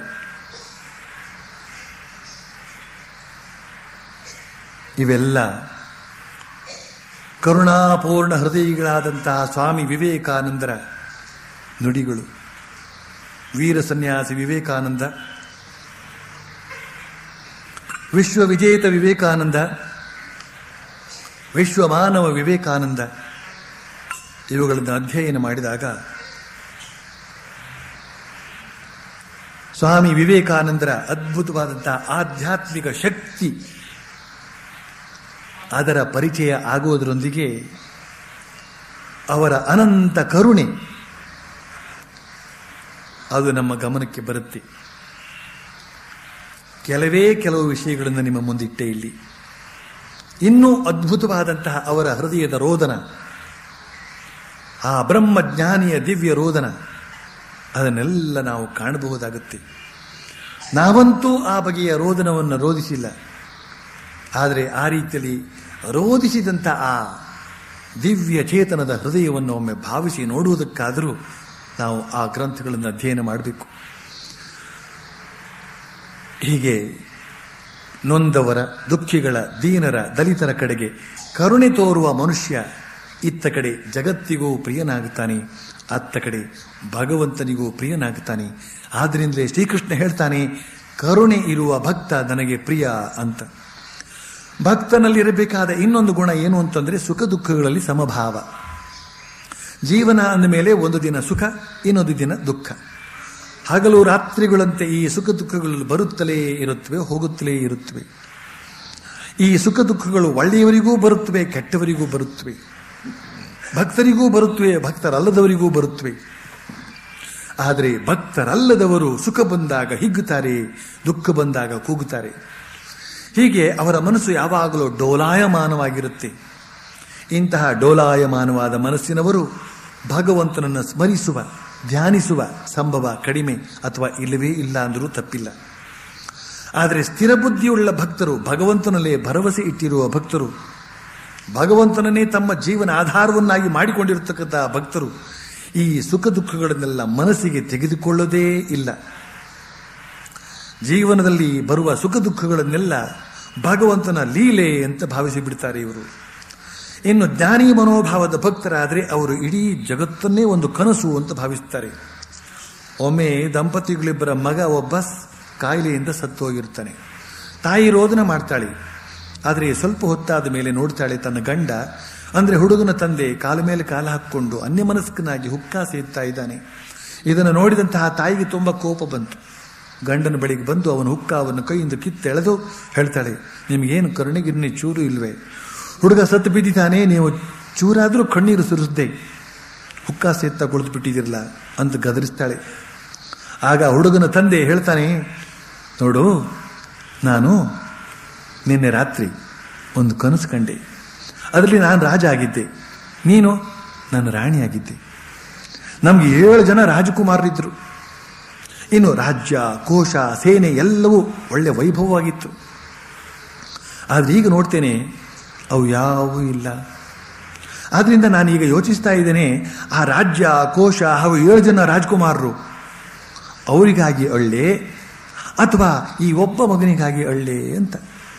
ಇವೆಲ್ಲ ಕರುಣಾಪೂರ್ಣ ಹೃದಯಿಗಳಾದಂತಹ ಸ್ವಾಮಿ ವಿವೇಕಾನಂದರ ನುಡಿಗಳು. ವೀರ ಸನ್ಯಾಸಿ ವಿವೇಕಾನಂದ, ವಿಶ್ವವಿಜೇತ ವಿವೇಕಾನಂದ, ವಿಶ್ವಮಾನವ ವಿವೇಕಾನಂದ ಇವುಗಳನ್ನು ಅಧ್ಯಯನ ಮಾಡಿದಾಗ ಸ್ವಾಮಿ ವಿವೇಕಾನಂದರ ಅದ್ಭುತವಾದಂತಹ ಆಧ್ಯಾತ್ಮಿಕ ಶಕ್ತಿ ಅದರ ಪರಿಚಯ ಆಗುವುದರೊಂದಿಗೆ ಅವರ ಅನಂತ ಕರುಣೆ ಅದು ನಮ್ಮ ಗಮನಕ್ಕೆ ಬರುತ್ತೆ. ಕೆಲವು ವಿಷಯಗಳನ್ನು ನಿಮ್ಮ ಮುಂದಿಟ್ಟೆ ಇಲ್ಲಿ. ಇನ್ನೂ ಅದ್ಭುತವಾದಂತಹ ಅವರ ಹೃದಯದ ರೋದನ, ಆ ಬ್ರಹ್ಮಜ್ಞಾನಿಯ ದಿವ್ಯ ರೋದನ, ಅದನ್ನೆಲ್ಲ ನಾವು ಕಾಣಬಹುದಾಗುತ್ತೆ. ನಾವಂತೂ ಆ ಬಗೆಯ ರೋದನವನ್ನು ರೋಧಿಸಿಲ್ಲ. ಆದರೆ ಆ ರೀತಿಯಲ್ಲಿ ರೋಧಿಸಿದಂಥ ಆ ದಿವ್ಯ ಚೇತನದ ಹೃದಯವನ್ನು ಒಮ್ಮೆ ಭಾವಿಸಿ ನೋಡುವುದಕ್ಕಾದರೂ ನಾವು ಆ ಗ್ರಂಥಗಳನ್ನು ಅಧ್ಯಯನ ಮಾಡಬೇಕು. ಹೀಗೆ ನೊಂದವರ, ದುಃಖಿಗಳ, ದೀನರ, ದಲಿತರ ಕಡೆಗೆ ಕರುಣೆ ತೋರುವ ಮನುಷ್ಯ ಇತ್ತ ಕಡೆ ಜಗತ್ತಿಗೂ ಪ್ರಿಯನಾಗುತ್ತಾನೆ, ಅತ್ತ ಕಡೆ ಭಗವಂತನಿಗೂ ಪ್ರಿಯನಾಗುತ್ತಾನೆ. ಆದ್ದರಿಂದಲೇ ಶ್ರೀಕೃಷ್ಣ ಹೇಳ್ತಾನೆ, ಕರುಣೆ ಇರುವ ಭಕ್ತ ನನಗೆ ಪ್ರಿಯ ಅಂತ. ಭಕ್ತನಲ್ಲಿರಬೇಕಾದ ಇನ್ನೊಂದು ಗುಣ ಏನು ಅಂತಂದ್ರೆ ಸುಖ ದುಃಖಗಳಲ್ಲಿ ಸಮಭಾವ. ಜೀವನ ಅಂದ ಮೇಲೆ ಒಂದು ದಿನ ಸುಖ, ಇನ್ನೊಂದು ದಿನ ದುಃಖ. ಹಗಲು ರಾತ್ರಿಗಳಂತೆ ಈ ಸುಖ ದುಃಖಗಳು ಬರುತ್ತಲೇ ಇರುತ್ತವೆ, ಹೋಗುತ್ತಲೇ ಇರುತ್ತವೆ. ಈ ಸುಖ ದುಃಖಗಳು ಒಳ್ಳೆಯವರಿಗೂ ಬರುತ್ತವೆ, ಕೆಟ್ಟವರಿಗೂ ಬರುತ್ತವೆ, ಭಕ್ತರಿಗೂ ಬರುತ್ತವೆ, ಭಕ್ತರಲ್ಲದವರಿಗೂ ಬರುತ್ತವೆ. ಆದರೆ ಭಕ್ತರಲ್ಲದವರು ಸುಖ ಬಂದಾಗ ಹಿಗ್ಗುತ್ತಾರೆ, ದುಃಖ ಬಂದಾಗ ಕೂಗುತ್ತಾರೆ. ಹೀಗೆ ಅವರ ಮನಸ್ಸು ಯಾವಾಗಲೂ ಡೋಲಾಯಮಾನವಾಗಿರುತ್ತೆ. ಇಂತಹ ಡೋಲಾಯಮಾನವಾದ ಮನಸ್ಸಿನವರು ಭಗವಂತನನ್ನು ಸ್ಮರಿಸುವ, ಧ್ಯಾನಿಸುವ ಸಂಭವ ಕಡಿಮೆ ಅಥವಾ ಇಲ್ಲವೇ ಇಲ್ಲ ಅಂದರೂ ತಪ್ಪಿಲ್ಲ. ಆದರೆ ಸ್ಥಿರ ಬುದ್ಧಿಯುಳ್ಳ ಭಕ್ತರು, ಭಗವಂತನಲ್ಲೇ ಭರವಸೆ ಇಟ್ಟಿರುವ ಭಕ್ತರು, ಭಗವಂತನನ್ನೇ ತಮ್ಮ ಜೀವನ ಆಧಾರವನ್ನಾಗಿ ಮಾಡಿಕೊಂಡಿರತಕ್ಕಂಥ ಭಕ್ತರು ಈ ಸುಖ ದುಃಖಗಳನ್ನೆಲ್ಲ ಮನಸ್ಸಿಗೆ ತೆಗೆದುಕೊಳ್ಳೋದೇ ಇಲ್ಲ. ಜೀವನದಲ್ಲಿ ಬರುವ ಸುಖ ದುಃಖಗಳನ್ನೆಲ್ಲ ಭಗವಂತನ ಲೀಲೆ ಅಂತ ಭಾವಿಸಿ ಬಿಡ್ತಾರೆ ಇವರು. ಇನ್ನು ಜ್ಞಾನಿ ಮನೋಭಾವದ ಭಕ್ತರಾದರೆ ಅವರು ಇಡೀ ಜಗತ್ತನ್ನೇ ಒಂದು ಕನಸು ಅಂತ ಭಾವಿಸ್ತಾರೆ. ಒಮ್ಮೆ ದಂಪತಿಗಳಿಬ್ಬರ ಮಗ ಒಬ್ಬ ಕಾಯಿಲೆಯಿಂದ ಸತ್ತು ಹೋಗಿರ್ತಾನೆ. ತಾಯಿ ರೋದನ ಮಾಡ್ತಾಳೆ. ಆದರೆ ಸ್ವಲ್ಪ ಹೊತ್ತಾದ ಮೇಲೆ ನೋಡ್ತಾಳೆ ತನ್ನ ಗಂಡ, ಅಂದ್ರೆ ಹುಡುಗನ ತಂದೆ, ಕಾಲ ಮೇಲೆ ಕಾಲ ಹಾಕಿಕೊಂಡು ಅನ್ಯಮನಸ್ಕನಾಗಿ ಹುಕ್ಕಾ ಸೇರ್ತಾ ಇದ್ದಾನೆ. ಇದನ್ನು ನೋಡಿದಂತಹ ತಾಯಿಗೆ ತುಂಬ ಕೋಪ ಬಂತು. ಗಂಡನ ಬಳಿಗೆ ಬಂದು ಅವನ ಹುಕ್ಕಾವನ್ನು ಕೈಯಿಂದ ಕಿತ್ತೆಳೆದು ಹೇಳ್ತಾಳೆ, ನಿಮಗೇನು ಕರುಣೆಗಿರ್ನಿ ಚೂರು ಇಲ್ವೇ? ಹುಡುಗ ಸತ್ತು ಬಿದ್ದಿದ್ದಾನೆ, ನೀವು ಚೂರಾದರೂ ಕಣ್ಣೀರು ಸುರಿಸ್ದೆ ಹುಕ್ಕಾ ಸೇತ್ತ ಕುಳಿತು ಬಿಟ್ಟಿದಿರಲ್ಲ ಅಂತ ಗದರಿಸ್ತಾಳೆ. ಆಗ ಹುಡುಗನ ತಂದೆ ಹೇಳ್ತಾನೆ, ನೋಡು, ನಾನು ನಿನ್ನೆ ರಾತ್ರಿ ಒಂದು ಕನಸು ಕಂಡೆ. ಅದರಲ್ಲಿ ನಾನು ರಾಜ ಆಗಿದ್ದೆ, ನೀನು ನನ್ನ ರಾಣಿ ಆಗಿದ್ದೆ. ನಮ್ಗೆ 7 ಜನ ರಾಜಕುಮಾರರಿದ್ರು. ಇನ್ನು ರಾಜ್ಯ, ಕೋಶ, ಸೇನೆ ಎಲ್ಲವೂ ಒಳ್ಳೆ ವೈಭವವಾಗಿತ್ತು. ಆದರೆ ಈಗ ನೋಡ್ತೇನೆ ಅವು ಯಾವೂ ಇಲ್ಲ. ಆದ್ರಿಂದ ನಾನೀಗ ಯೋಚಿಸ್ತಾ ಇದ್ದೇನೆ, ಆ ರಾಜ್ಯ, ಕೋಶ ಹಾಗೂ 7 ಜನ ರಾಜಕುಮಾರರು ಅವರಿಗಾಗಿ ಅಳ್ಳೆ ಅಥವಾ ಈ ಒಬ್ಬ ಮಗನಿಗಾಗಿ ಅಳ್ಳೆ ಅಂತ.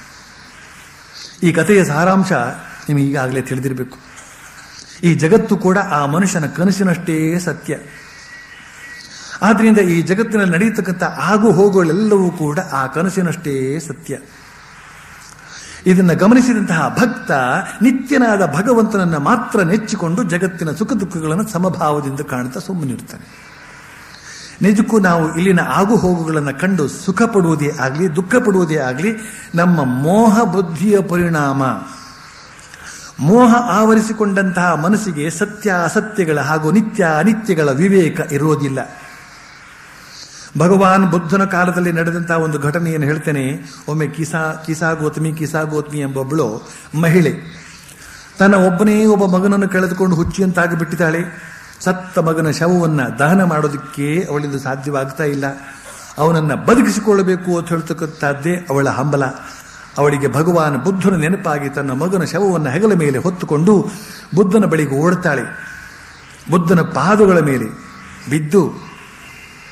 ಈ ಕಥೆಯ ಸಾರಾಂಶ ನಿಮಗೆ ಈಗಾಗಲೇ ತಿಳಿದಿರಬೇಕು. ಈ ಜಗತ್ತು ಕೂಡ ಆ ಮನುಷ್ಯನ ಕನಸಿನಷ್ಟೇ ಸತ್ಯ. ಆದ್ರಿಂದ ಈ ಜಗತ್ತಿನಲ್ಲಿ ನಡೆಯತಕ್ಕಂಥ ಆಗು ಹೋಗುಗಳೆಲ್ಲವೂ ಕೂಡ ಆ ಕನಸಿನಷ್ಟೇ ಸತ್ಯ. ಇದನ್ನು ಗಮನಿಸಿದಂತಹ ಭಕ್ತ ನಿತ್ಯನಾದ ಭಗವಂತನನ್ನು ಮಾತ್ರ ನೆಚ್ಚಿಕೊಂಡು ಜಗತ್ತಿನ ಸುಖ ದುಃಖಗಳನ್ನು ಸಮಭಾವದಿಂದ ಕಾಣುತ್ತಾ ಸುಮ್ಮನಿರ್ತಾನೆ. ನಿಜಕ್ಕೂ ನಾವು ಇಲ್ಲಿನ ಆಗು ಹೋಗುಗಳನ್ನು ಕಂಡು ಸುಖ ಪಡುವುದೇ ಆಗಲಿ, ದುಃಖ ಪಡುವುದೇ ಆಗಲಿ ನಮ್ಮ ಮೋಹ ಬುದ್ಧಿಯ ಪರಿಣಾಮ. ಮೋಹ ಆವರಿಸಿಕೊಂಡಂತಹ ಮನಸ್ಸಿಗೆ ಸತ್ಯ ಅಸತ್ಯಗಳ ಹಾಗೂ ನಿತ್ಯ ಅನಿತ್ಯಗಳ ವಿವೇಕ ಇರೋದಿಲ್ಲ. ಭಗವಾನ್ ಬುದ್ಧನ ಕಾಲದಲ್ಲಿ ನಡೆದಂತಹ ಒಂದು ಘಟನೆಯನ್ನು ಹೇಳ್ತೇನೆ. ಒಮ್ಮೆ ಕಿಸಾ ಗೌತಮಿ ಎಂಬೊಬ್ಬಳು ಮಹಿಳೆ ತನ್ನ ಒಬ್ಬನೇ ಒಬ್ಬ ಮಗನನ್ನು ಕಳೆದುಕೊಂಡು ಹುಚ್ಚಿಯಂತಾಗಿ ಬಿಟ್ಟಿದ್ದಾಳೆ. ಸತ್ತ ಮಗನ ಶವವನ್ನು ದಹನ ಮಾಡೋದಕ್ಕೆ ಅವಳಿಂದ ಸಾಧ್ಯವಾಗ್ತಾ ಇಲ್ಲ. ಅವನನ್ನು ಬದುಕಿಸಿಕೊಳ್ಳಬೇಕು ಅಂತ ಹೇಳ್ತಕ್ಕಂಥದ್ದೇ ಅವಳ ಹಂಬಲ. ಅವಳಿಗೆ ಭಗವಾನ್ ಬುದ್ಧನ ನೆನಪಾಗಿ ತನ್ನ ಮಗನ ಶವವನ್ನು ಹೆಗಲ ಮೇಲೆ ಹೊತ್ತುಕೊಂಡು ಬುದ್ಧನ ಬಳಿಗೆ ಓಡ್ತಾಳೆ. ಬುದ್ಧನ ಪಾದಗಳ ಮೇಲೆ ಬಿದ್ದು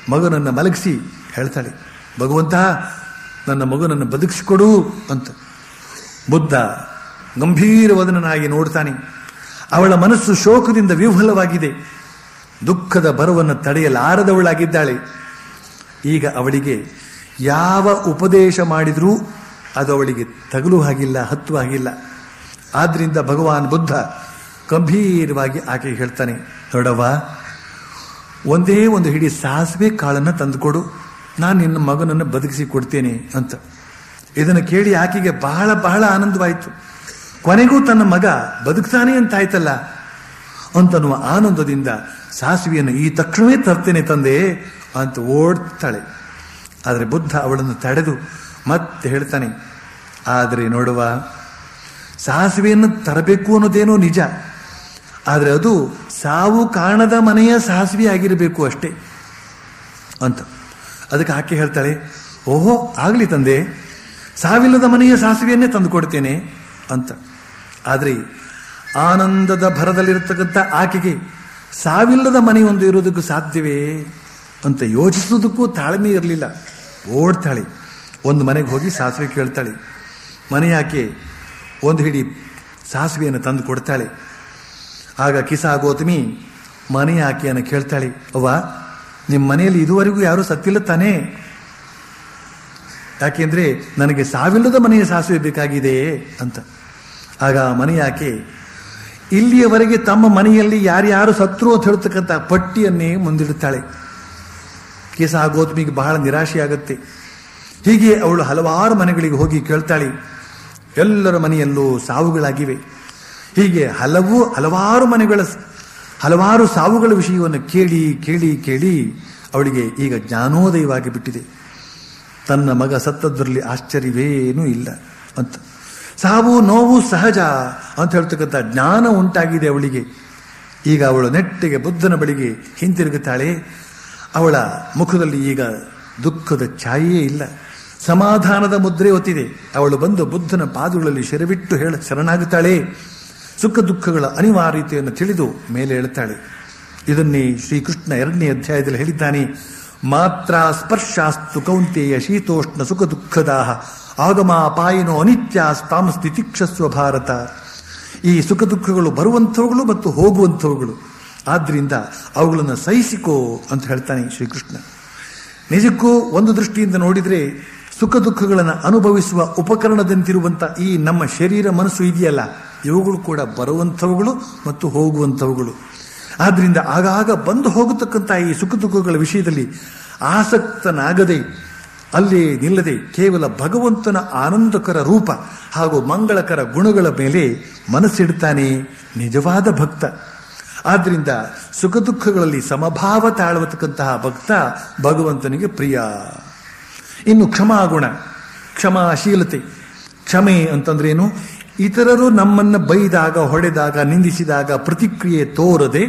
ಮಗನನ್ನು ಮಲಗಿಸಿ ಹೇಳ್ತಾಳೆ, ಭಗವಂತ ನನ್ನ ಮಗನನ್ನು ಬದುಕಿಸಿಕೊಡು ಅಂತ. ಬುದ್ಧ ಗಂಭೀರವದನಾಗಿ ನೋಡ್ತಾನೆ. ಅವಳ ಮನಸ್ಸು ಶೋಕದಿಂದ ವಿಫಲವಾಗಿದೆ, ದುಃಖದ ಬರವನ್ನು ತಡೆಯಲಾರದವಳಾಗಿದ್ದಾಳೆ. ಈಗ ಅವಳಿಗೆ ಯಾವ ಉಪದೇಶ ಮಾಡಿದರೂ ಅದು ಅವಳಿಗೆ ತಗಲು ಹಾಗಿಲ್ಲ, ಹತ್ತುವ ಹಾಗಿಲ್ಲ. ಆದ್ರಿಂದ ಭಗವಾನ್ ಬುದ್ಧ ಗಂಭೀರವಾಗಿ ಆಕೆಗೆ ಹೇಳ್ತಾನೆ, ನೋಡವ್ವ, ಒಂದೇ ಒಂದು ಹಿಡಿ ಸಾಸಿವೆ ಕಾಳನ್ನು ತಂದುಕೊಡು, ನಾನು ನಿನ್ನ ಮಗನನ್ನು ಬದುಕಿಸಿ ಕೊಡ್ತೇನೆ ಅಂತ. ಇದನ್ನು ಕೇಳಿ ಆಕೆಗೆ ಬಹಳ ಬಹಳ ಆನಂದವಾಯಿತು. ಕೊನೆಗೂ ತನ್ನ ಮಗ ಬದುಕ್ತಾನೆ ಅಂತಾಯ್ತಲ್ಲ ಅಂತನ್ನುವ ಆನಂದದಿಂದ ಸಾಸಿವೆಯನ್ನು ಈ ತಕ್ಷಣವೇ ತರ್ತೇನೆ ತಂದೆ ಅಂತ ಓಡ್ತಾಳೆ. ಆದರೆ ಬುದ್ಧ ಅವಳನ್ನು ತಡೆದು ಮತ್ತೆ ಹೇಳ್ತಾನೆ, ಆದರೆ ನೋಡುವ, ಸಾಸಿವೆಯನ್ನು ತರಬೇಕು ಅನ್ನೋದೇನೋ ನಿಜ, ಆದರೆ ಅದು ಸಾವು ಕಾಣದ ಮನೆಯ ಸಾಸಿವೆ ಆಗಿರಬೇಕು ಅಷ್ಟೇ ಅಂತ. ಅದಕ್ಕೆ ಆಕೆ ಹೇಳ್ತಾಳೆ, ಓಹೋ ಆಗಲಿ ತಂದೆ, ಸಾವಿಲ್ಲದ ಮನೆಯ ಸಾಸಿವೆಯನ್ನೇ ತಂದು ಕೊಡ್ತೇನೆ ಅಂತ. ಆದರೆ ಆನಂದದ ಭರದಲ್ಲಿರತಕ್ಕಂಥ ಆಕೆಗೆ ಸಾವಿಲ್ಲದ ಮನೆಯೊಂದು ಇರೋದಕ್ಕೂ ಸಾಧ್ಯವೇ ಅಂತ ಯೋಚಿಸೋದಕ್ಕೂ ತಾಳ್ಮೆ ಇರಲಿಲ್ಲ. ಓಡ್ತಾಳೆ, ಒಂದು ಮನೆಗೆ ಹೋಗಿ ಸಾಸಿವೆ ಕೇಳ್ತಾಳೆ. ಮನೆಯಾಕೆ ಒಂದು ಹಿಡಿ ಸಾಸಿವೆಯನ್ನು ತಂದು ಕೊಡ್ತಾಳೆ. ಆಗ ಕಿಸಾ ಗೌತಮಿ ಮನೆಯಾಕೆಯನ್ನು ಕೇಳ್ತಾಳೆ, ಅವ್ವ, ನಿಮ್ಮ ಮನೆಯಲ್ಲಿ ಇದುವರೆಗೂ ಯಾರೂ ಸತ್ತಿಲ್ಲ ತಾನೇ? ಯಾಕೆಂದ್ರೆ ನನಗೆ ಸಾವಿಲ್ಲದ ಮನೆಯ ಸಾಸಿವೆ ಬೇಕಾಗಿದೆ ಅಂತ. ಆಗ ಮನೆಯಾಕೆ ಇಲ್ಲಿಯವರೆಗೆ ತಮ್ಮ ಮನೆಯಲ್ಲಿ ಯಾರ್ಯಾರು ಸತ್ರು ಅಂತ ಹೇಳ್ತಕ್ಕಂಥ ಪಟ್ಟಿಯನ್ನೇ ಮುಂದಿಡುತ್ತಾಳೆ. ಕಿಸಾ ಗೌತಮಿಗೆ ಬಹಳ ನಿರಾಶೆಯಾಗುತ್ತೆ. ಹೀಗೆ ಅವಳು ಹಲವಾರು ಮನೆಗಳಿಗೆ ಹೋಗಿ ಕೇಳ್ತಾಳೆ. ಎಲ್ಲರ ಮನೆಯಲ್ಲೂ ಸಾವುಗಳಾಗಿವೆ. ಹೀಗೆ ಹಲವಾರು ಮನೆಗಳ ಹಲವಾರು ಸಾವುಗಳ ವಿಷಯವನ್ನು ಕೇಳಿ ಕೇಳಿ ಕೇಳಿ ಅವಳಿಗೆ ಈಗ ಜ್ಞಾನೋದಯವಾಗಿ ಬಿಟ್ಟಿದೆ. ತನ್ನ ಮಗ ಸತ್ತದ್ರಲ್ಲಿ ಆಶ್ಚರ್ಯವೇನೂ ಇಲ್ಲ ಅಂತ. ಸಾವು ನೋವು ಸಹಜ ಅಂತ ಹೇಳ್ತಕ್ಕಂಥ ಜ್ಞಾನ ಉಂಟಾಗಿದೆ ಅವಳಿಗೆ. ಈಗ ಅವಳು ನೆಟ್ಟಿಗೆ ಬುದ್ಧನ ಬಳಿಗೆ ಹಿಂತಿರುಗುತ್ತಾಳೆ. ಅವಳ ಮುಖದಲ್ಲಿ ಈಗ ದುಃಖದ ಛಾಯೆಯೇ ಇಲ್ಲ, ಸಮಾಧಾನದ ಮುದ್ರೆ ಒತ್ತಿದೆ. ಅವಳು ಬಂದು ಬುದ್ಧನ ಪಾದಗಳಲ್ಲಿ ಶರವಿಟ್ಟು ಶರಣಾಗುತ್ತಾಳೆ. ಸುಖ ದುಃಖಗಳ ಅನಿವಾರ್ಯತೆಯನ್ನು ತಿಳಿದು ಮೇಲೆ ಹೇಳುತ್ತಾಳೆ. ಇದನ್ನೇ ಶ್ರೀಕೃಷ್ಣ 2ನೇ ಅಧ್ಯಾಯದಲ್ಲಿ ಹೇಳಿದ್ದಾನೆ. ಮಾತ್ರ ಸ್ಪರ್ಶಾಸ್ತು ಕೌಂತೆಯ ಶೀತೋಷ್ಣ ಸುಖ ದುಃಖದಾಹ ಆಗಮಾಪಾಯಿನೋ ಅನಿತ್ಯಾಸ್ತಾಂ ಸ್ಥಿತಿಕ್ಷಸ್ವ ಭಾರತ. ಈ ಸುಖ ದುಃಖಗಳು ಬರುವಂಥವುಗಳು ಮತ್ತು ಹೋಗುವಂಥವುಗಳು, ಆದ್ರಿಂದ ಅವುಗಳನ್ನು ಸಹಿಸಿಕೋ ಅಂತ ಹೇಳ್ತಾನೆ ಶ್ರೀಕೃಷ್ಣ. ನಿಜಕ್ಕೂ ಒಂದು ದೃಷ್ಟಿಯಿಂದ ನೋಡಿದರೆ ಸುಖ ದುಃಖಗಳನ್ನು ಅನುಭವಿಸುವ ಉಪಕರಣದಂತಿರುವಂಥ ಈ ನಮ್ಮ ಶರೀರ ಮನಸ್ಸು ಇದೆಯಲ್ಲ, ಇವುಗಳು ಕೂಡ ಬರುವಂಥವುಗಳು ಮತ್ತು ಹೋಗುವಂಥವುಗಳು. ಆದ್ರಿಂದ ಆಗಾಗ ಬಂದು ಹೋಗತಕ್ಕಂಥ ಈ ಸುಖ ದುಃಖಗಳ ವಿಷಯದಲ್ಲಿ ಆಸಕ್ತನಾಗದೆ, ಅಲ್ಲೇ ನಿಲ್ಲದೆ ಕೇವಲ ಭಗವಂತನ ಆನಂದಕರ ರೂಪ ಹಾಗೂ ಮಂಗಳಕರ ಗುಣಗಳ ಮೇಲೆ ಮನಸ್ಸಿಡ್ತಾನೆ ನಿಜವಾದ ಭಕ್ತ. ಆದ್ರಿಂದ ಸುಖ ದುಃಖಗಳಲ್ಲಿ ಸಮಭಾವ ತಾಳುವತಕ್ಕಂತಹ ಭಕ್ತ ಭಗವಂತನಿಗೆ ಪ್ರಿಯ. ಇನ್ನು ಕ್ಷಮಾಗುಣ, ಕ್ಷಮಾಶೀಲತೆ. ಕ್ಷಮೆ ಅಂತಂದ್ರೇನು? ಇತರರು ನಮ್ಮನ್ನು ಬೈದಾಗ, ಹೊಡೆದಾಗ, ನಿಂದಿಸಿದಾಗ ಪ್ರತಿಕ್ರಿಯೆ ತೋರದೆ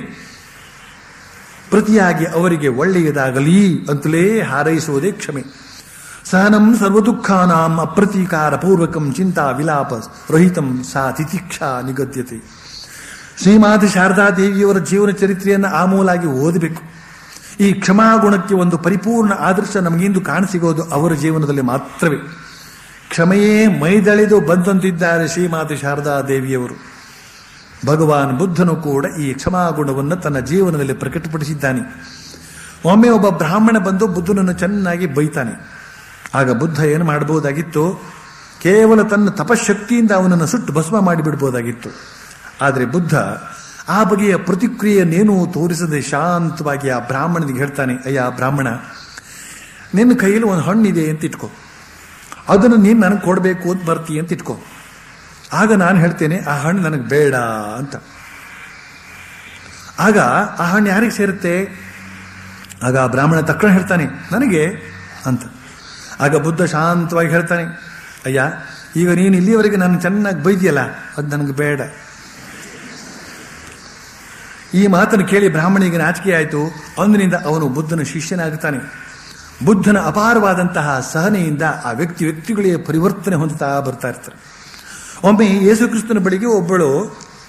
ಪ್ರತಿಯಾಗಿ ಅವರಿಗೆ ಒಳ್ಳೆಯದಾಗಲಿ ಅಂತಲೇ ಹಾರೈಸುವುದೇ ಕ್ಷಮೆ. ಸಹನಂ ಸರ್ವದುಃಖಾನಾಂ ಅಪ್ರತೀಕಾರ ಪೂರ್ವಕಂ ಚಿಂತಾ ವಿಲಾಪ ರಹಿತಂ ಸಾ ತಿತಿಕ್ಷಾ ನಿಗದ್ಯತೆ. ಶ್ರೀಮಾತೆ ಶಾರದಾದೇವಿಯವರ ಜೀವನ ಚರಿತ್ರೆಯನ್ನು ಆಮೂಲಾಗಿ ಓದಬೇಕು. ಈ ಕ್ಷಮಾಗುಣಕ್ಕೆ ಒಂದು ಪರಿಪೂರ್ಣ ಆದರ್ಶ ನಮಗಿಂದು ಕಾಣಸಿಗೋದು ಅವರ ಜೀವನದಲ್ಲಿ ಮಾತ್ರವೇ. ಕ್ಷಮೆಯೇ ಮೈದಳೆದು ಬಂದಂತಿದ್ದಾರೆ ಶ್ರೀಮಾತೆ ಶಾರದಾದೇವಿಯವರು. ಭಗವಾನ್ ಬುದ್ಧನು ಕೂಡ ಈ ಕ್ಷಮಾಗುಣವನ್ನು ತನ್ನ ಜೀವನದಲ್ಲಿ ಪ್ರಕಟಪಡಿಸಿದ್ದಾನೆ. ಒಮ್ಮೆ ಒಬ್ಬ ಬ್ರಾಹ್ಮಣ ಬಂದು ಬುದ್ಧನನ್ನು ಚೆನ್ನಾಗಿ ಬೈತಾನೆ. ಆಗ ಬುದ್ಧ ಏನು ಮಾಡಬಹುದಾಗಿತ್ತು? ಕೇವಲ ತನ್ನ ತಪಶಕ್ತಿಯಿಂದ ಅವನನ್ನು ಸುಟ್ಟು ಭಸ್ಮ ಮಾಡಿಬಿಡ್ಬೋದಾಗಿತ್ತು. ಆದರೆ ಬುದ್ಧ ಆ ಬಗೆಯ ಪ್ರತಿಕ್ರಿಯೆಯನ್ನೇನೂ ತೋರಿಸದೆ ಶಾಂತವಾಗಿ ಆ ಬ್ರಾಹ್ಮಣನಿಗೆ ಹೇಳ್ತಾನೆ, ಅಯ್ಯ ಬ್ರಾಹ್ಮಣ, ನಿನ್ನ ಕೈಯಲ್ಲಿ ಒಂದು ಹಣ್ಣಿದೆ ಅಂತ ಇಟ್ಕೋ, ಅದನ್ನು ನೀನು ನನಗೆ ಕೊಡಬೇಕು ಅಂತ ಬರ್ತೀಯ ಅಂತ ಇಟ್ಕೋ. ಆಗ ನಾನು ಹೇಳ್ತೇನೆ ಆ ಹಣ್ಣು ನನಗೆ ಬೇಡ ಅಂತ. ಆಗ ಆ ಹಣ್ಣು ಯಾರಿಗೆ ಸೇರುತ್ತೆ? ಆಗ ಆ ಬ್ರಾಹ್ಮಣ ತಕ್ಷಣ ಹೇಳ್ತಾನೆ ನನಗೆ ಅಂತ. ಆಗ ಬುದ್ಧ ಶಾಂತವಾಗಿ ಹೇಳ್ತಾನೆ, ಅಯ್ಯ, ಈಗ ನೀನು ಇಲ್ಲಿಯವರೆಗೆ ನಾನು ಚೆನ್ನಾಗಿ ಬೈದಿಯಲ್ಲ, ಅದು ನನಗೆ ಬೇಡ. ಈ ಮಾತನ್ನು ಕೇಳಿ ಬ್ರಾಹ್ಮಣಿಗೆ ನಾಚಿಕೆ ಆಯಿತು. ಅಂದಿನಿಂದ ಅವನು ಬುದ್ಧನ ಶಿಷ್ಯನಾಗುತ್ತಾನೆ. ಬುದ್ಧನ ಅಪಾರವಾದಂತಹ ಸಹನೆಯಿಂದ ಆ ವ್ಯಕ್ತಿಗಳಿಗೆ ಪರಿವರ್ತನೆ ಹೊಂದುತ್ತಾ ಬರ್ತಾ ಇರ್ತಾರೆ. ಒಮ್ಮೆ ಯೇಸು ಕ್ರಿಸ್ತನ ಬಳಿಗೆ ಒಬ್ಬಳು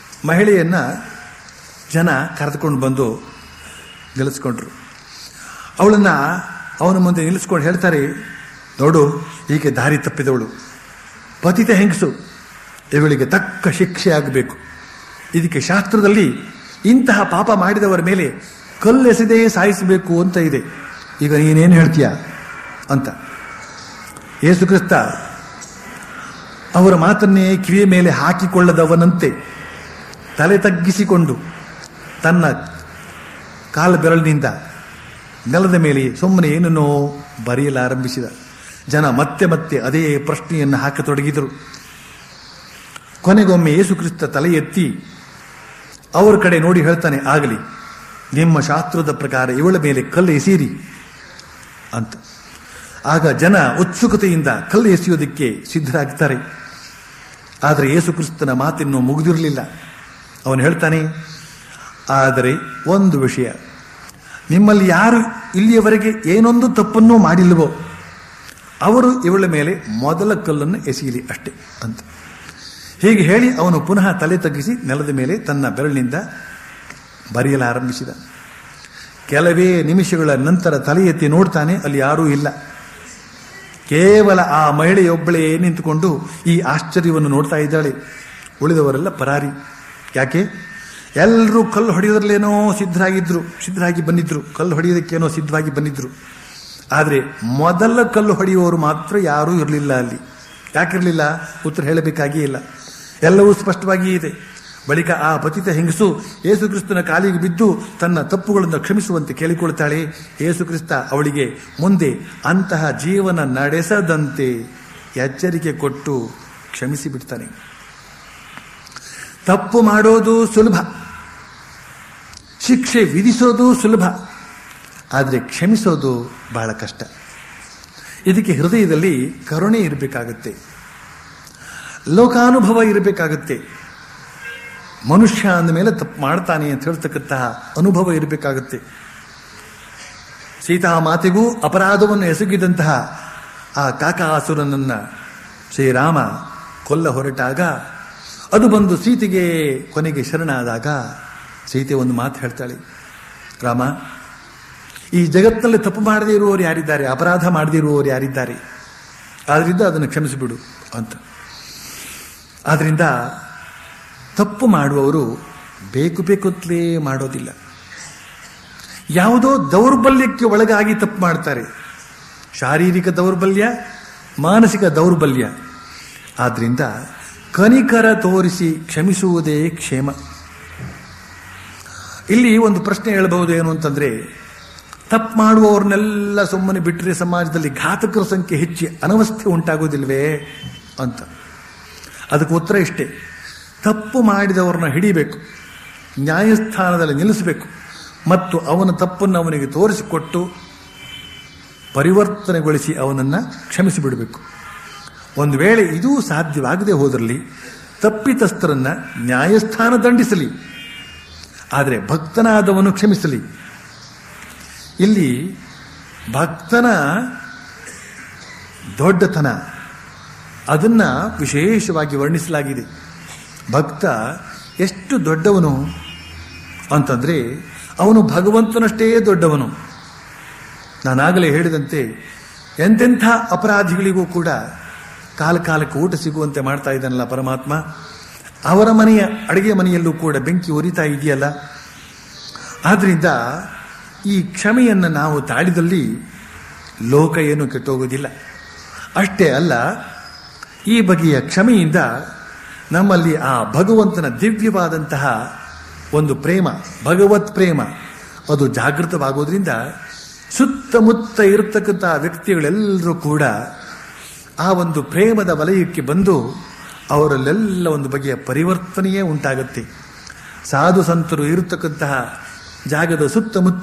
ಮಹಿಳೆಯನ್ನ ಜನ ಕರೆದುಕೊಂಡು ಬಂದು ಗೆಲ್ಲಿಸ್ಕೊಂಡ್ರು. ಅವಳನ್ನ ಅವನ ಮುಂದೆ ನಿಲ್ಲಿಸ್ಕೊಂಡು ಹೇಳ್ತಾರೆ, ನೋಡು, ಹೀಗೆ ದಾರಿ ತಪ್ಪಿದವಳು, ಪತಿತ ಹೆಂಗಸು, ಇವಳಿಗೆ ತಕ್ಕ ಶಿಕ್ಷೆ ಆಗಬೇಕು. ಇದಕ್ಕೆ ಶಾಸ್ತ್ರದಲ್ಲಿ ಇಂತಹ ಪಾಪ ಮಾಡಿದವರ ಮೇಲೆ ಕಲ್ಲೆಸೆದೇ ಸಾಯಿಸಬೇಕು ಅಂತ ಇದೆ. ಈಗ ನೀನೇನು ಹೇಳ್ತೀಯ ಅಂತ ಯೇಸು ಕ್ರಿಸ್ತ ಅವರ ಮಾತನ್ನೇ ಕಿವಿಯ ಮೇಲೆ ಹಾಕಿಕೊಳ್ಳದವನಂತೆ ತಲೆ ತಗ್ಗಿಸಿಕೊಂಡು ತನ್ನ ಕಾಲ ಬೆರಳಿನಿಂದ ನೆಲದ ಮೇಲೆ ಸುಮ್ಮನೆ ಏನನ್ನೋ ಬರೆಯಲಾರಂಭಿಸಿದ. ಜನ ಮತ್ತೆ ಮತ್ತೆ ಅದೇ ಪ್ರಶ್ನೆಯನ್ನು ಹಾಕತೊಡಗಿದರು. ಕೊನೆಗೊಮ್ಮೆ ಯೇಸು ಕ್ರಿಸ್ತ ತಲೆ ಎತ್ತಿ ಅವರ ಕಡೆ ನೋಡಿ ಹೇಳ್ತಾನೆ, ಆಗಲಿ, ನಿಮ್ಮ ಶಾಸ್ತ್ರದ ಪ್ರಕಾರ ಇವಳ ಮೇಲೆ ಕಲ್ಲು ಎಸೀರಿ ಅಂತ. ಆಗ ಜನ ಉತ್ಸುಕತೆಯಿಂದ ಕಲ್ಲು ಎಸೆಯೋದಕ್ಕೆ ಸಿದ್ಧರಾಗ್ತಾರೆ. ಆದರೆ ಯೇಸು ಕ್ರಿಸ್ತನ ಮಾತಿನ್ನು ಮುಗಿದಿರಲಿಲ್ಲ. ಅವನು ಹೇಳ್ತಾನೆ, ಆದರೆ ಒಂದು ವಿಷಯ, ನಿಮ್ಮಲ್ಲಿ ಯಾರು ಇಲ್ಲಿಯವರೆಗೆ ಏನೊಂದು ತಪ್ಪನ್ನೂ ಮಾಡಿಲ್ವೋ ಅವರು ಇವಳ ಮೇಲೆ ಮೊದಲ ಕಲ್ಲನ್ನು ಎಸೆಯಲಿ ಅಷ್ಟೇ ಅಂತ. ಹೀಗೆ ಹೇಳಿ ಅವನು ಪುನಃ ತಲೆ ತಗ್ಗಿಸಿ ನೆಲದ ಮೇಲೆ ತನ್ನ ಬೆರಳಿನಿಂದ ಬರೆಯಲಾರಂಭಿಸಿದ. ಕೆಲವೇ ನಿಮಿಷಗಳ ನಂತರ ತಲೆ ಎತ್ತಿ ನೋಡ್ತಾನೆ, ಅಲ್ಲಿ ಯಾರೂ ಇಲ್ಲ. ಕೇವಲ ಆ ಮಹಿಳೆಯೊಬ್ಬಳೇ ನಿಂತುಕೊಂಡು ಈ ಆಶ್ಚರ್ಯವನ್ನು ನೋಡ್ತಾ ಇದ್ದಾಳೆ. ಉಳಿದವರೆಲ್ಲ ಪರಾರಿ. ಯಾಕೆ? ಎಲ್ಲರೂ ಕಲ್ಲು ಹೊಡೆಯೋದ್ರಲ್ಲೇನೋ ಸಿದ್ಧರಾಗಿ ಬಂದಿದ್ರು, ಕಲ್ಲು ಹೊಡೆಯೋದಕ್ಕೇನೋ ಸಿದ್ಧವಾಗಿ ಬಂದಿದ್ರು. ಆದರೆ ಮೊದಲ ಕಲ್ಲು ಹೊಡೆಯುವವರು ಮಾತ್ರ ಯಾರೂ ಇರಲಿಲ್ಲ ಅಲ್ಲಿ. ಯಾಕಿರಲಿಲ್ಲ? ಉತ್ತರ ಹೇಳಬೇಕಾಗಿಯೇ ಇಲ್ಲ, ಎಲ್ಲವೂ ಸ್ಪಷ್ಟವಾಗಿಯೇ ಇದೆ. ಬಳಿಕ ಆ ಪತಿತ ಹೆಂಗಸು ಯೇಸು ಕ್ರಿಸ್ತನ ಕಾಲಿಗೆ ಬಿದ್ದು ತನ್ನ ತಪ್ಪುಗಳನ್ನು ಕ್ಷಮಿಸುವಂತೆ ಕೇಳಿಕೊಳ್ತಾಳೆ. ಯೇಸು ಕ್ರಿಸ್ತ ಅವಳಿಗೆ ಮುಂದೆ ಅಂತಹ ಜೀವನ ನಡೆಸದಂತೆ ಎಚ್ಚರಿಕೆ ಕೊಟ್ಟು ಕ್ಷಮಿಸಿ ಬಿಡ್ತಾನೆ. ತಪ್ಪು ಮಾಡೋದು ಸುಲಭ, ಶಿಕ್ಷೆ ವಿಧಿಸೋದು ಸುಲಭ, ಆದರೆ ಕ್ಷಮಿಸೋದು ಬಹಳ ಕಷ್ಟ. ಇದಕ್ಕೆ ಹೃದಯದಲ್ಲಿ ಕರುಣೆ ಇರಬೇಕಾಗತ್ತೆ, ಲೋಕಾನುಭವ ಇರಬೇಕಾಗತ್ತೆ. ಮನುಷ್ಯ ಅಂದ ಮೇಲೆ ತಪ್ಪು ಮಾಡ್ತಾನೆ ಅಂತ ಹೇಳ್ತಕ್ಕಂತಹ ಅನುಭವ ಇರಬೇಕಾಗುತ್ತೆ. ಸೀತಾ ಮಾತೆಗೂ ಅಪರಾಧವನ್ನು ಎಸಗಿದಂತಹ ಆ ಕಾಕಾಸುರನನ್ನ ಶ್ರೀರಾಮ ಕೊಲ್ಲ ಹೊರಟಾಗ, ಅದು ಬಂದು ಸೀತೆಗೆ ಕೊನೆಗೆ ಶರಣಾದಾಗ ಸೀತೆ ಒಂದು ಮಾತು ಹೇಳ್ತಾಳೆ, ರಾಮ, ಈ ಜಗತ್ತಿನಲ್ಲಿ ತಪ್ಪು ಮಾಡದೇ ಇರುವವರು ಯಾರಿದ್ದಾರೆ, ಅಪರಾಧ ಮಾಡದೇ ಇರುವವರು ಯಾರಿದ್ದಾರೆ, ಆದ್ರಿಂದ ಅದನ್ನು ಕ್ಷಮಿಸಿಬಿಡು ಅಂತ. ಆದ್ರಿಂದ ತಪ್ಪು ಮಾಡುವವರು ಬೇಕುತ್ತಲೇ ಮಾಡೋದಿಲ್ಲ, ಯಾವುದೋ ದೌರ್ಬಲ್ಯಕ್ಕೆ ಒಳಗಾಗಿ ತಪ್ಪು ಮಾಡ್ತಾರೆ. ಶಾರೀರಿಕ ದೌರ್ಬಲ್ಯ, ಮಾನಸಿಕ ದೌರ್ಬಲ್ಯ. ಆದ್ರಿಂದ ಕನಿಕರ ತೋರಿಸಿ ಕ್ಷಮಿಸುವುದೇ ಕ್ಷೇಮ. ಇಲ್ಲಿ ಒಂದು ಪ್ರಶ್ನೆ ಹೇಳಬಹುದು, ಏನು ಅಂತಂದ್ರೆ, ತಪ್ಪು ಮಾಡುವವ್ರನ್ನೆಲ್ಲ ಸುಮ್ಮನೆ ಬಿಟ್ಟರೆ ಸಮಾಜದಲ್ಲಿ ಘಾತಕರ ಸಂಖ್ಯೆ ಹೆಚ್ಚಿ ಅನವಸ್ಥೆ ಉಂಟಾಗೋದಿಲ್ವೇ ಅಂತ. ಅದಕ್ಕೆ ಉತ್ತರ ಇಷ್ಟೇ, ತಪ್ಪು ಮಾಡಿದವ್ರನ್ನ ಹಿಡಿಬೇಕು, ನ್ಯಾಯಸ್ಥಾನದಲ್ಲಿ ನಿಲ್ಲಿಸಬೇಕು ಮತ್ತು ಅವನ ತಪ್ಪನ್ನು ಅವನಿಗೆ ತೋರಿಸಿಕೊಟ್ಟು ಪರಿವರ್ತನೆಗೊಳಿಸಿ ಅವನನ್ನು ಕ್ಷಮಿಸಿಬಿಡಬೇಕು. ಒಂದು ವೇಳೆ ಇದೂ ಸಾಧ್ಯವಾಗದೆ ಹೋದಲ್ಲಿ ತಪ್ಪಿತಸ್ಥರನ್ನ ನ್ಯಾಯಸ್ಥಾನ ದಂಡಿಸಲಿ, ಆದರೆ ಭಕ್ತನಾದವನು ಕ್ಷಮಿಸಲಿ. ಇಲ್ಲಿ ಭಕ್ತನ ದೊಡ್ಡತನ ಅದನ್ನ ವಿಶೇಷವಾಗಿ ವರ್ಣಿಸಲಾಗಿದೆ. ಭಕ್ತ ಎಷ್ಟು ದೊಡ್ಡವನು ಅಂತಂದ್ರೆ ಅವನು ಭಗವಂತನಷ್ಟೇ ದೊಡ್ಡವನು. ನಾನಾಗಲೇ ಹೇಳಿದಂತೆ ಎಂತೆಂಥ ಅಪರಾಧಿಗಳಿಗೂ ಕೂಡ ಕಾಲಕ್ಕೆ ಊಟ ಸಿಗುವಂತೆ ಮಾಡ್ತಾ ಇದ್ದಾನಲ್ಲ ಪರಮಾತ್ಮ. ಅವರ ಮನೆಯ ಅಡುಗೆ ಮನೆಯಲ್ಲೂ ಕೂಡ ಬೆಂಕಿ ಉರಿತಾ ಇದೆಯಲ್ಲ. ಆದ್ರಿಂದ ಈ ಕ್ಷಮೆಯನ್ನು ನಾವು ತಾಳಿದಲ್ಲಿ ಲೋಕ ಏನು ಕೆಟ್ಟೋಗೋದಿಲ್ಲ. ಅಷ್ಟೇ ಅಲ್ಲ, ಈ ಬಗೆಯ ಕ್ಷಮೆಯಿಂದ ನಮ್ಮಲ್ಲಿ ಆ ಭಗವಂತನ ದಿವ್ಯವಾದಂತಹ ಒಂದು ಪ್ರೇಮ, ಭಗವತ್ ಪ್ರೇಮ, ಅದು ಜಾಗೃತವಾಗೋದ್ರಿಂದ ಸುತ್ತಮುತ್ತ ಇರತಕ್ಕಂತಹ ವ್ಯಕ್ತಿಗಳೆಲ್ಲರೂ ಕೂಡ ಆ ಒಂದು ಪ್ರೇಮದ ವಲಯಕ್ಕೆ ಬಂದು ಅವರಲ್ಲೆಲ್ಲ ಒಂದು ಬಗೆಯ ಪರಿವರ್ತನೆಯೇ ಉಂಟಾಗುತ್ತೆ. ಸಾಧು ಸಂತರು ಇರತಕ್ಕಂತಹ ಜಾಗದ ಸುತ್ತಮುತ್ತ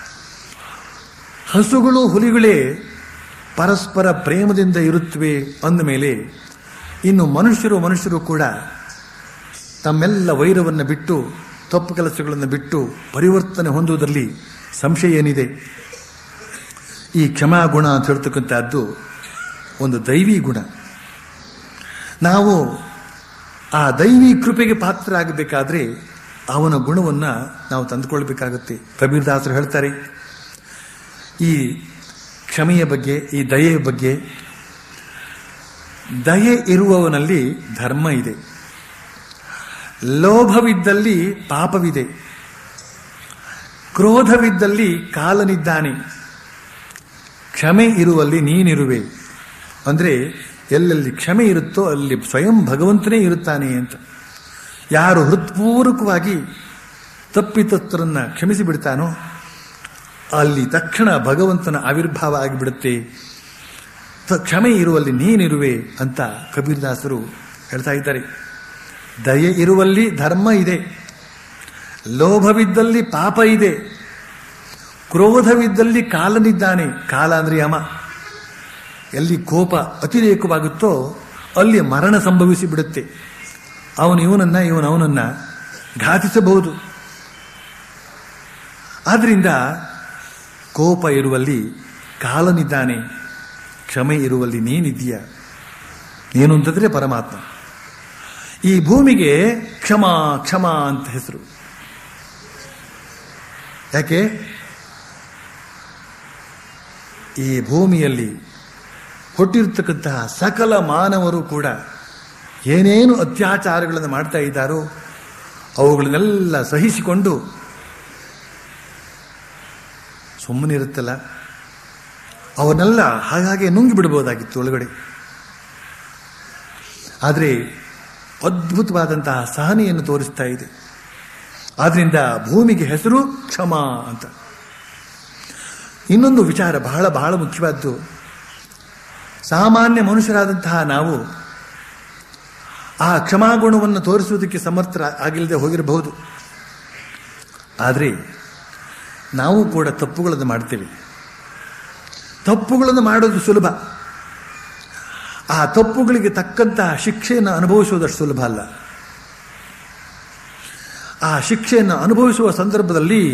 ಹಸುಗಳು ಹುಲಿಗಳೇ ಪರಸ್ಪರ ಪ್ರೇಮದಿಂದ ಇರುತ್ತವೆ ಅಂದಮೇಲೆ ಇನ್ನು ಮನುಷ್ಯರು ಕೂಡ ತಮ್ಮೆಲ್ಲ ವೈರವನ್ನು ಬಿಟ್ಟು, ತಪ್ಪು ಕೆಲಸಗಳನ್ನು ಬಿಟ್ಟು ಪರಿವರ್ತನೆ ಹೊಂದುವುದರಲ್ಲಿ ಸಂಶಯ ಏನಿದೆ? ಈ ಕ್ಷಮಾಗುಣ ಅಂತ ಹೇಳ್ತಕ್ಕಂಥದ್ದು ಒಂದು ದೈವಿ ಗುಣ. ನಾವು ಆ ದೈವಿ ಕೃಪೆಗೆ ಪಾತ್ರರಾಗಬೇಕಾದ್ರೆ ಅವನ ಗುಣವನ್ನು ನಾವು ತಂದುಕೊಳ್ಬೇಕಾಗುತ್ತೆ. ಕಬೀರದಾಸರು ಹೇಳ್ತಾರೆ, ಈ ಕ್ಷಮೆಯ ಬಗ್ಗೆ, ಈ ದಯೆಯ ಬಗ್ಗೆ. ದಯೆ ಇರುವವನಲ್ಲಿ ಧರ್ಮ ಇದೆ, ಲೋಭವಿದ್ದಲ್ಲಿ ಪಾಪವಿದೆ, ಕ್ರೋಧವಿದ್ದಲ್ಲಿ ಕಾಲನಿದ್ದಾನೆ, ಕ್ಷಮೆ ಇರುವಲ್ಲಿ ನೀನಿರುವೆ. ಅಂದರೆ ಎಲ್ಲೆಲ್ಲಿ ಕ್ಷಮೆ ಇರುತ್ತೋ ಅಲ್ಲಿ ಸ್ವಯಂ ಭಗವಂತನೇ ಇರುತ್ತಾನೆ ಅಂತ. ಯಾರು ಹೃತ್ಪೂರ್ವಕವಾಗಿ ತಪ್ಪಿತಸ್ಥರನ್ನ ಕ್ಷಮಿಸಿ ಬಿಡ್ತಾನೋ ಅಲ್ಲಿ ತಕ್ಷಣ ಭಗವಂತನ ಆವಿರ್ಭಾವ ಆಗಿಬಿಡುತ್ತೆ. ಕ್ಷಮೆ ಇರುವಲ್ಲಿ ನೀನಿರುವೆ ಅಂತ ಕಬೀರದಾಸರು ಹೇಳ್ತಾ ಇದ್ದಾರೆ. ದಯೆ ಇರುವಲ್ಲಿ ಧರ್ಮ ಇದೆ, ಲೋಭವಿದ್ದಲ್ಲಿ ಪಾಪ ಇದೆ, ಕ್ರೋಧವಿದ್ದಲ್ಲಿ ಕಾಲನಿದ್ದಾನೆ. ಕಾಲ ಅಂದ್ರೆ ಯಮ. ಎಲ್ಲಿ ಕೋಪ ಅತಿರೇಕವಾಗುತ್ತೋ ಅಲ್ಲಿ ಮರಣ ಸಂಭವಿಸಿ ಬಿಡುತ್ತೆ. ಅವನು ಇವನನ್ನ, ಇವನು ಅವನನ್ನ ಘಾತಿಸಬಹುದು. ಆದ್ರಿಂದ ಕೋಪ ಇರುವಲ್ಲಿ ಕಾಲನಿದ್ದಾನೆ, ಕ್ಷಮೆ ಇರುವಲ್ಲಿ ನೀನಿದ್ದೀಯ. ನೀನು ಅಂತಂದ್ರೆ ಪರಮಾತ್ಮ. ಈ ಭೂಮಿಗೆ ಕ್ಷಮ ಕ್ಷಮ ಅಂತ ಹೆಸರು. ಯಾಕೆ? ಈ ಭೂಮಿಯಲ್ಲಿ ಹುಟ್ಟಿರ್ತಕ್ಕಂತಹ ಸಕಲ ಮಾನವರು ಕೂಡ ಏನೇನು ಅತ್ಯಾಚಾರಗಳನ್ನು ಮಾಡ್ತಾ ಇದ್ದಾರೋ ಅವುಗಳನ್ನೆಲ್ಲ ಸಹಿಸಿಕೊಂಡು ಸುಮ್ಮನೆ ಇರುತ್ತಲ್ಲ, ಅವನ್ನೆಲ್ಲ ಹಾಗೆ ನುಂಗಿ ಬಿಡಬಹುದಾಗಿತ್ತು ಒಳಗಡೆ. ಆದರೆ ಅದ್ಭುತವಾದಂತಹ ಸಹನೆಯನ್ನು ತೋರಿಸ್ತಾ ಇದೆ. ಆದ್ರಿಂದ ಭೂಮಿಗೆ ಹೆಸರು ಕ್ಷಮ ಅಂತ. ಇನ್ನೊಂದು ವಿಚಾರ ಬಹಳ ಬಹಳ ಮುಖ್ಯವಾದ್ದು. ಸಾಮಾನ್ಯ ಮನುಷ್ಯರಾದಂತಹ ನಾವು ಆ ಕ್ಷಮಾಗುಣವನ್ನು ತೋರಿಸುವುದಕ್ಕೆ ಸಮರ್ಥ ಆಗಿಲ್ಲದೆ ಹೋಗಿರಬಹುದು. ಆದರೆ ನಾವು ಕೂಡ ತಪ್ಪುಗಳನ್ನು ಮಾಡ್ತೇವೆ. ತಪ್ಪುಗಳನ್ನು ಮಾಡೋದು ಸುಲಭ, ಆ ತಪ್ಪುಗಳಿಗೆ ತಕ್ಕಂತಹ ಶಿಕ್ಷೆಯನ್ನು ಅನುಭವಿಸುವುದಷ್ಟು ಸುಲಭ ಅಲ್ಲ. ಆ ಶಿಕ್ಷೆಯನ್ನು ಅನುಭವಿಸುವ ಸಂದರ್ಭದಲ್ಲಿ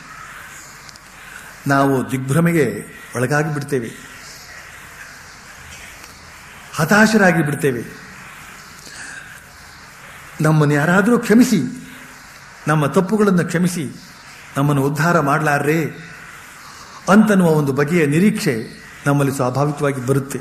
ನಾವು ದಿಗ್ಭ್ರಮೆಗೆ ಒಳಗಾಗಿ ಬಿಡ್ತೇವೆ, ಹತಾಶರಾಗಿ ಬಿಡ್ತೇವೆ. ನಮ್ಮನ್ನು ಯಾರಾದರೂ ಕ್ಷಮಿಸಿ, ನಮ್ಮ ತಪ್ಪುಗಳನ್ನು ಕ್ಷಮಿಸಿ ನಮ್ಮನ್ನು ಉದ್ಧಾರ ಮಾಡಲಾರ್ರೆ ಅಂತನ್ನುವ ಒಂದು ಬಗೆಯ ನಿರೀಕ್ಷೆ ನಮ್ಮಲ್ಲಿ ಸ್ವಾಭಾವಿಕವಾಗಿ ಬರುತ್ತೆ.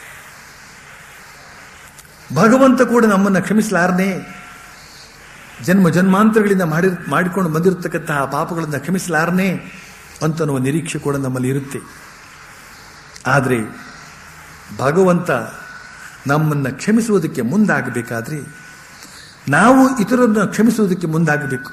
ಭಗವಂತ ಕೂಡ ನಮ್ಮನ್ನು ಕ್ಷಮಿಸಲಾರನೆ, ಜನ್ಮ ಜನ್ಮಾಂತರಗಳಿಂದ ಮಾಡಿಕೊಂಡು ಬಂದಿರತಕ್ಕಂತಹ ಪಾಪಗಳನ್ನು ಕ್ಷಮಿಸಲಾರನೆ ಅಂತನ್ನುವ ನಿರೀಕ್ಷೆ ಕೂಡ ನಮ್ಮಲ್ಲಿ ಇರುತ್ತೆ. ಆದರೆ ಭಗವಂತ ನಮ್ಮನ್ನು ಕ್ಷಮಿಸುವುದಕ್ಕೆ ಮುಂದಾಗಬೇಕಾದ್ರೆ ನಾವು ಇತರರನ್ನು ಕ್ಷಮಿಸುವುದಕ್ಕೆ ಮುಂದಾಗಬೇಕು.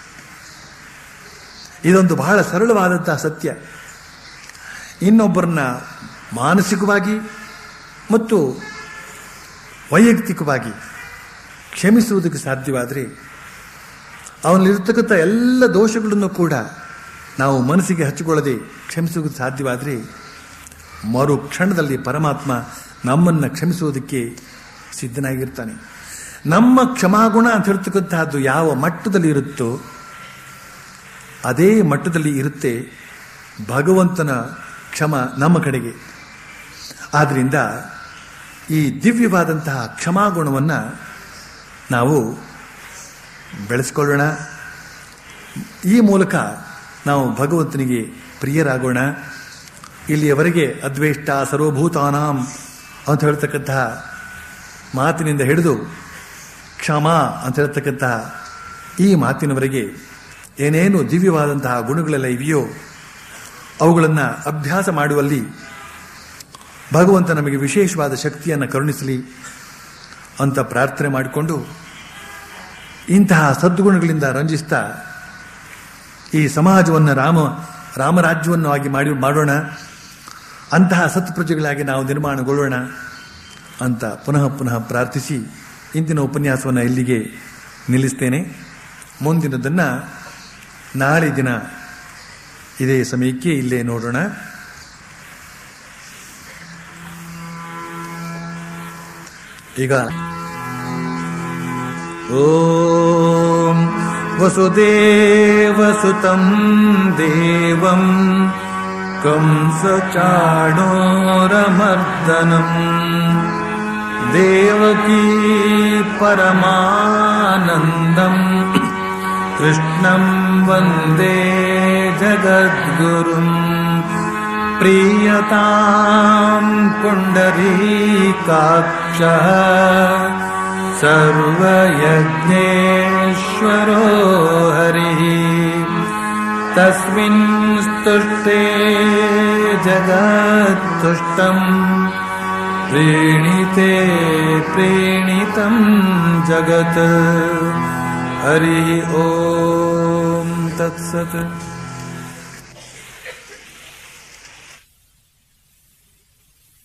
ಇದೊಂದು ಬಹಳ ಸರಳವಾದಂತಹ ಸತ್ಯ. ಇನ್ನೊಬ್ಬರನ್ನ ಮಾನಸಿಕವಾಗಿ ಮತ್ತು ವೈಯಕ್ತಿಕವಾಗಿ ಕ್ಷಮಿಸುವುದಕ್ಕೆ ಸಾಧ್ಯವಾದರೆ ಅವನಲ್ಲಿರತಕ್ಕಂಥ ಎಲ್ಲ ದೋಷಗಳನ್ನು ಕೂಡ ನಾವು ಮನಸ್ಸಿಗೆ ಹಚ್ಚಿಕೊಳ್ಳದೆ ಕ್ಷಮಿಸುವುದಕ್ಕೆ ಸಾಧ್ಯವಾದರೆ ಮರು ಕ್ಷಣದಲ್ಲಿ ಪರಮಾತ್ಮ ನಮ್ಮನ್ನು ಕ್ಷಮಿಸುವುದಕ್ಕೆ ಸಿದ್ಧನಾಗಿರ್ತಾನೆ. ನಮ್ಮ ಕ್ಷಮಾಗುಣ ಅಂತ ಹೇಳ್ತಕ್ಕಂತಹದ್ದು ಯಾವ ಮಟ್ಟದಲ್ಲಿ ಇರುತ್ತೋ ಅದೇ ಮಟ್ಟದಲ್ಲಿ ಇರುತ್ತೆ ಭಗವಂತನ ಕ್ಷಮ ನಮ್ಮ ಕಡೆಗೆ. ಆದ್ರಿಂದ ಈ ದಿವ್ಯವಾದಂತಹ ಕ್ಷಮಾಗುಣವನ್ನು ನಾವು ಬೆಳೆಸ್ಕೊಳ್ಳೋಣ. ಈ ಮೂಲಕ ನಾವು ಭಗವಂತನಿಗೆ ಪ್ರಿಯರಾಗೋಣ. ಇಲ್ಲಿಯವರೆಗೆ ಅದ್ವೇಷ್ಟ ಸರ್ವಭೂತಾನಾಂ ಅಂತ ಹೇಳ್ತಕ್ಕಂತಹ ಮಾತಿನಿಂದ ಹಿಡಿದು ಕ್ಷಮ ಅಂತ ಹೇಳ್ತಕ್ಕಂತಹ ಈ ಮಾತಿನವರೆಗೆ ಏನೇನು ದಿವ್ಯವಾದಂತಹ ಗುಣಗಳೆಲ್ಲ ಇವೆಯೋ ಅವುಗಳನ್ನು ಅಭ್ಯಾಸ ಮಾಡುವಲ್ಲಿ ಭಗವಂತ ನಮಗೆ ವಿಶೇಷವಾದ ಶಕ್ತಿಯನ್ನು ಕರುಣಿಸಲಿ ಅಂತ ಪ್ರಾರ್ಥನೆ ಮಾಡಿಕೊಂಡು ಇಂತಹ ಸದ್ಗುಣಗಳಿಂದ ರಂಜಿಸ್ತಾ ಈ ಸಮಾಜವನ್ನು ರಾಮರಾಜ್ಯವನ್ನು ಆಗಿ ಮಾಡೋಣ, ಅಂತಹ ಸತ್ಪ್ರಜೆಗಳಾಗಿ ನಾವು ನಿರ್ಮಾಣಗೊಳ್ಳೋಣ ಅಂತ ಪುನಃ ಪುನಃ ಪ್ರಾರ್ಥಿಸಿ ಇಂದಿನ ಉಪನ್ಯಾಸವನ್ನು ಇಲ್ಲಿಗೆ ನಿಲ್ಲಿಸ್ತೇನೆ. ಮುಂದಿನದನ್ನು ನಾಳೆ ದಿನ ಇದೇ ಸಮಯಕ್ಕೆ ಇಲ್ಲೇ ನೋಡೋಣ. ಈಗ ಓಂ ವಸುದೇವಸುತಂ ದೇವಂ ಕಂಸಚಾಣೂರಮರ್ದನಂ ದೇವಕೀ ಪರಮಾನಂದಂ ಕೃಷ್ಣಂ ವಂದೇ ಜಗದ್ಗುರುಂ प्रीयतां पुण्डरीकाक्षः सर्वयज्ञेश्वरो हरिः तस्मिन् स्तुष्टे जगत्तुष्टम् प्रीणिते प्रीणितं जगत् हरिः ॐ तत्सत्।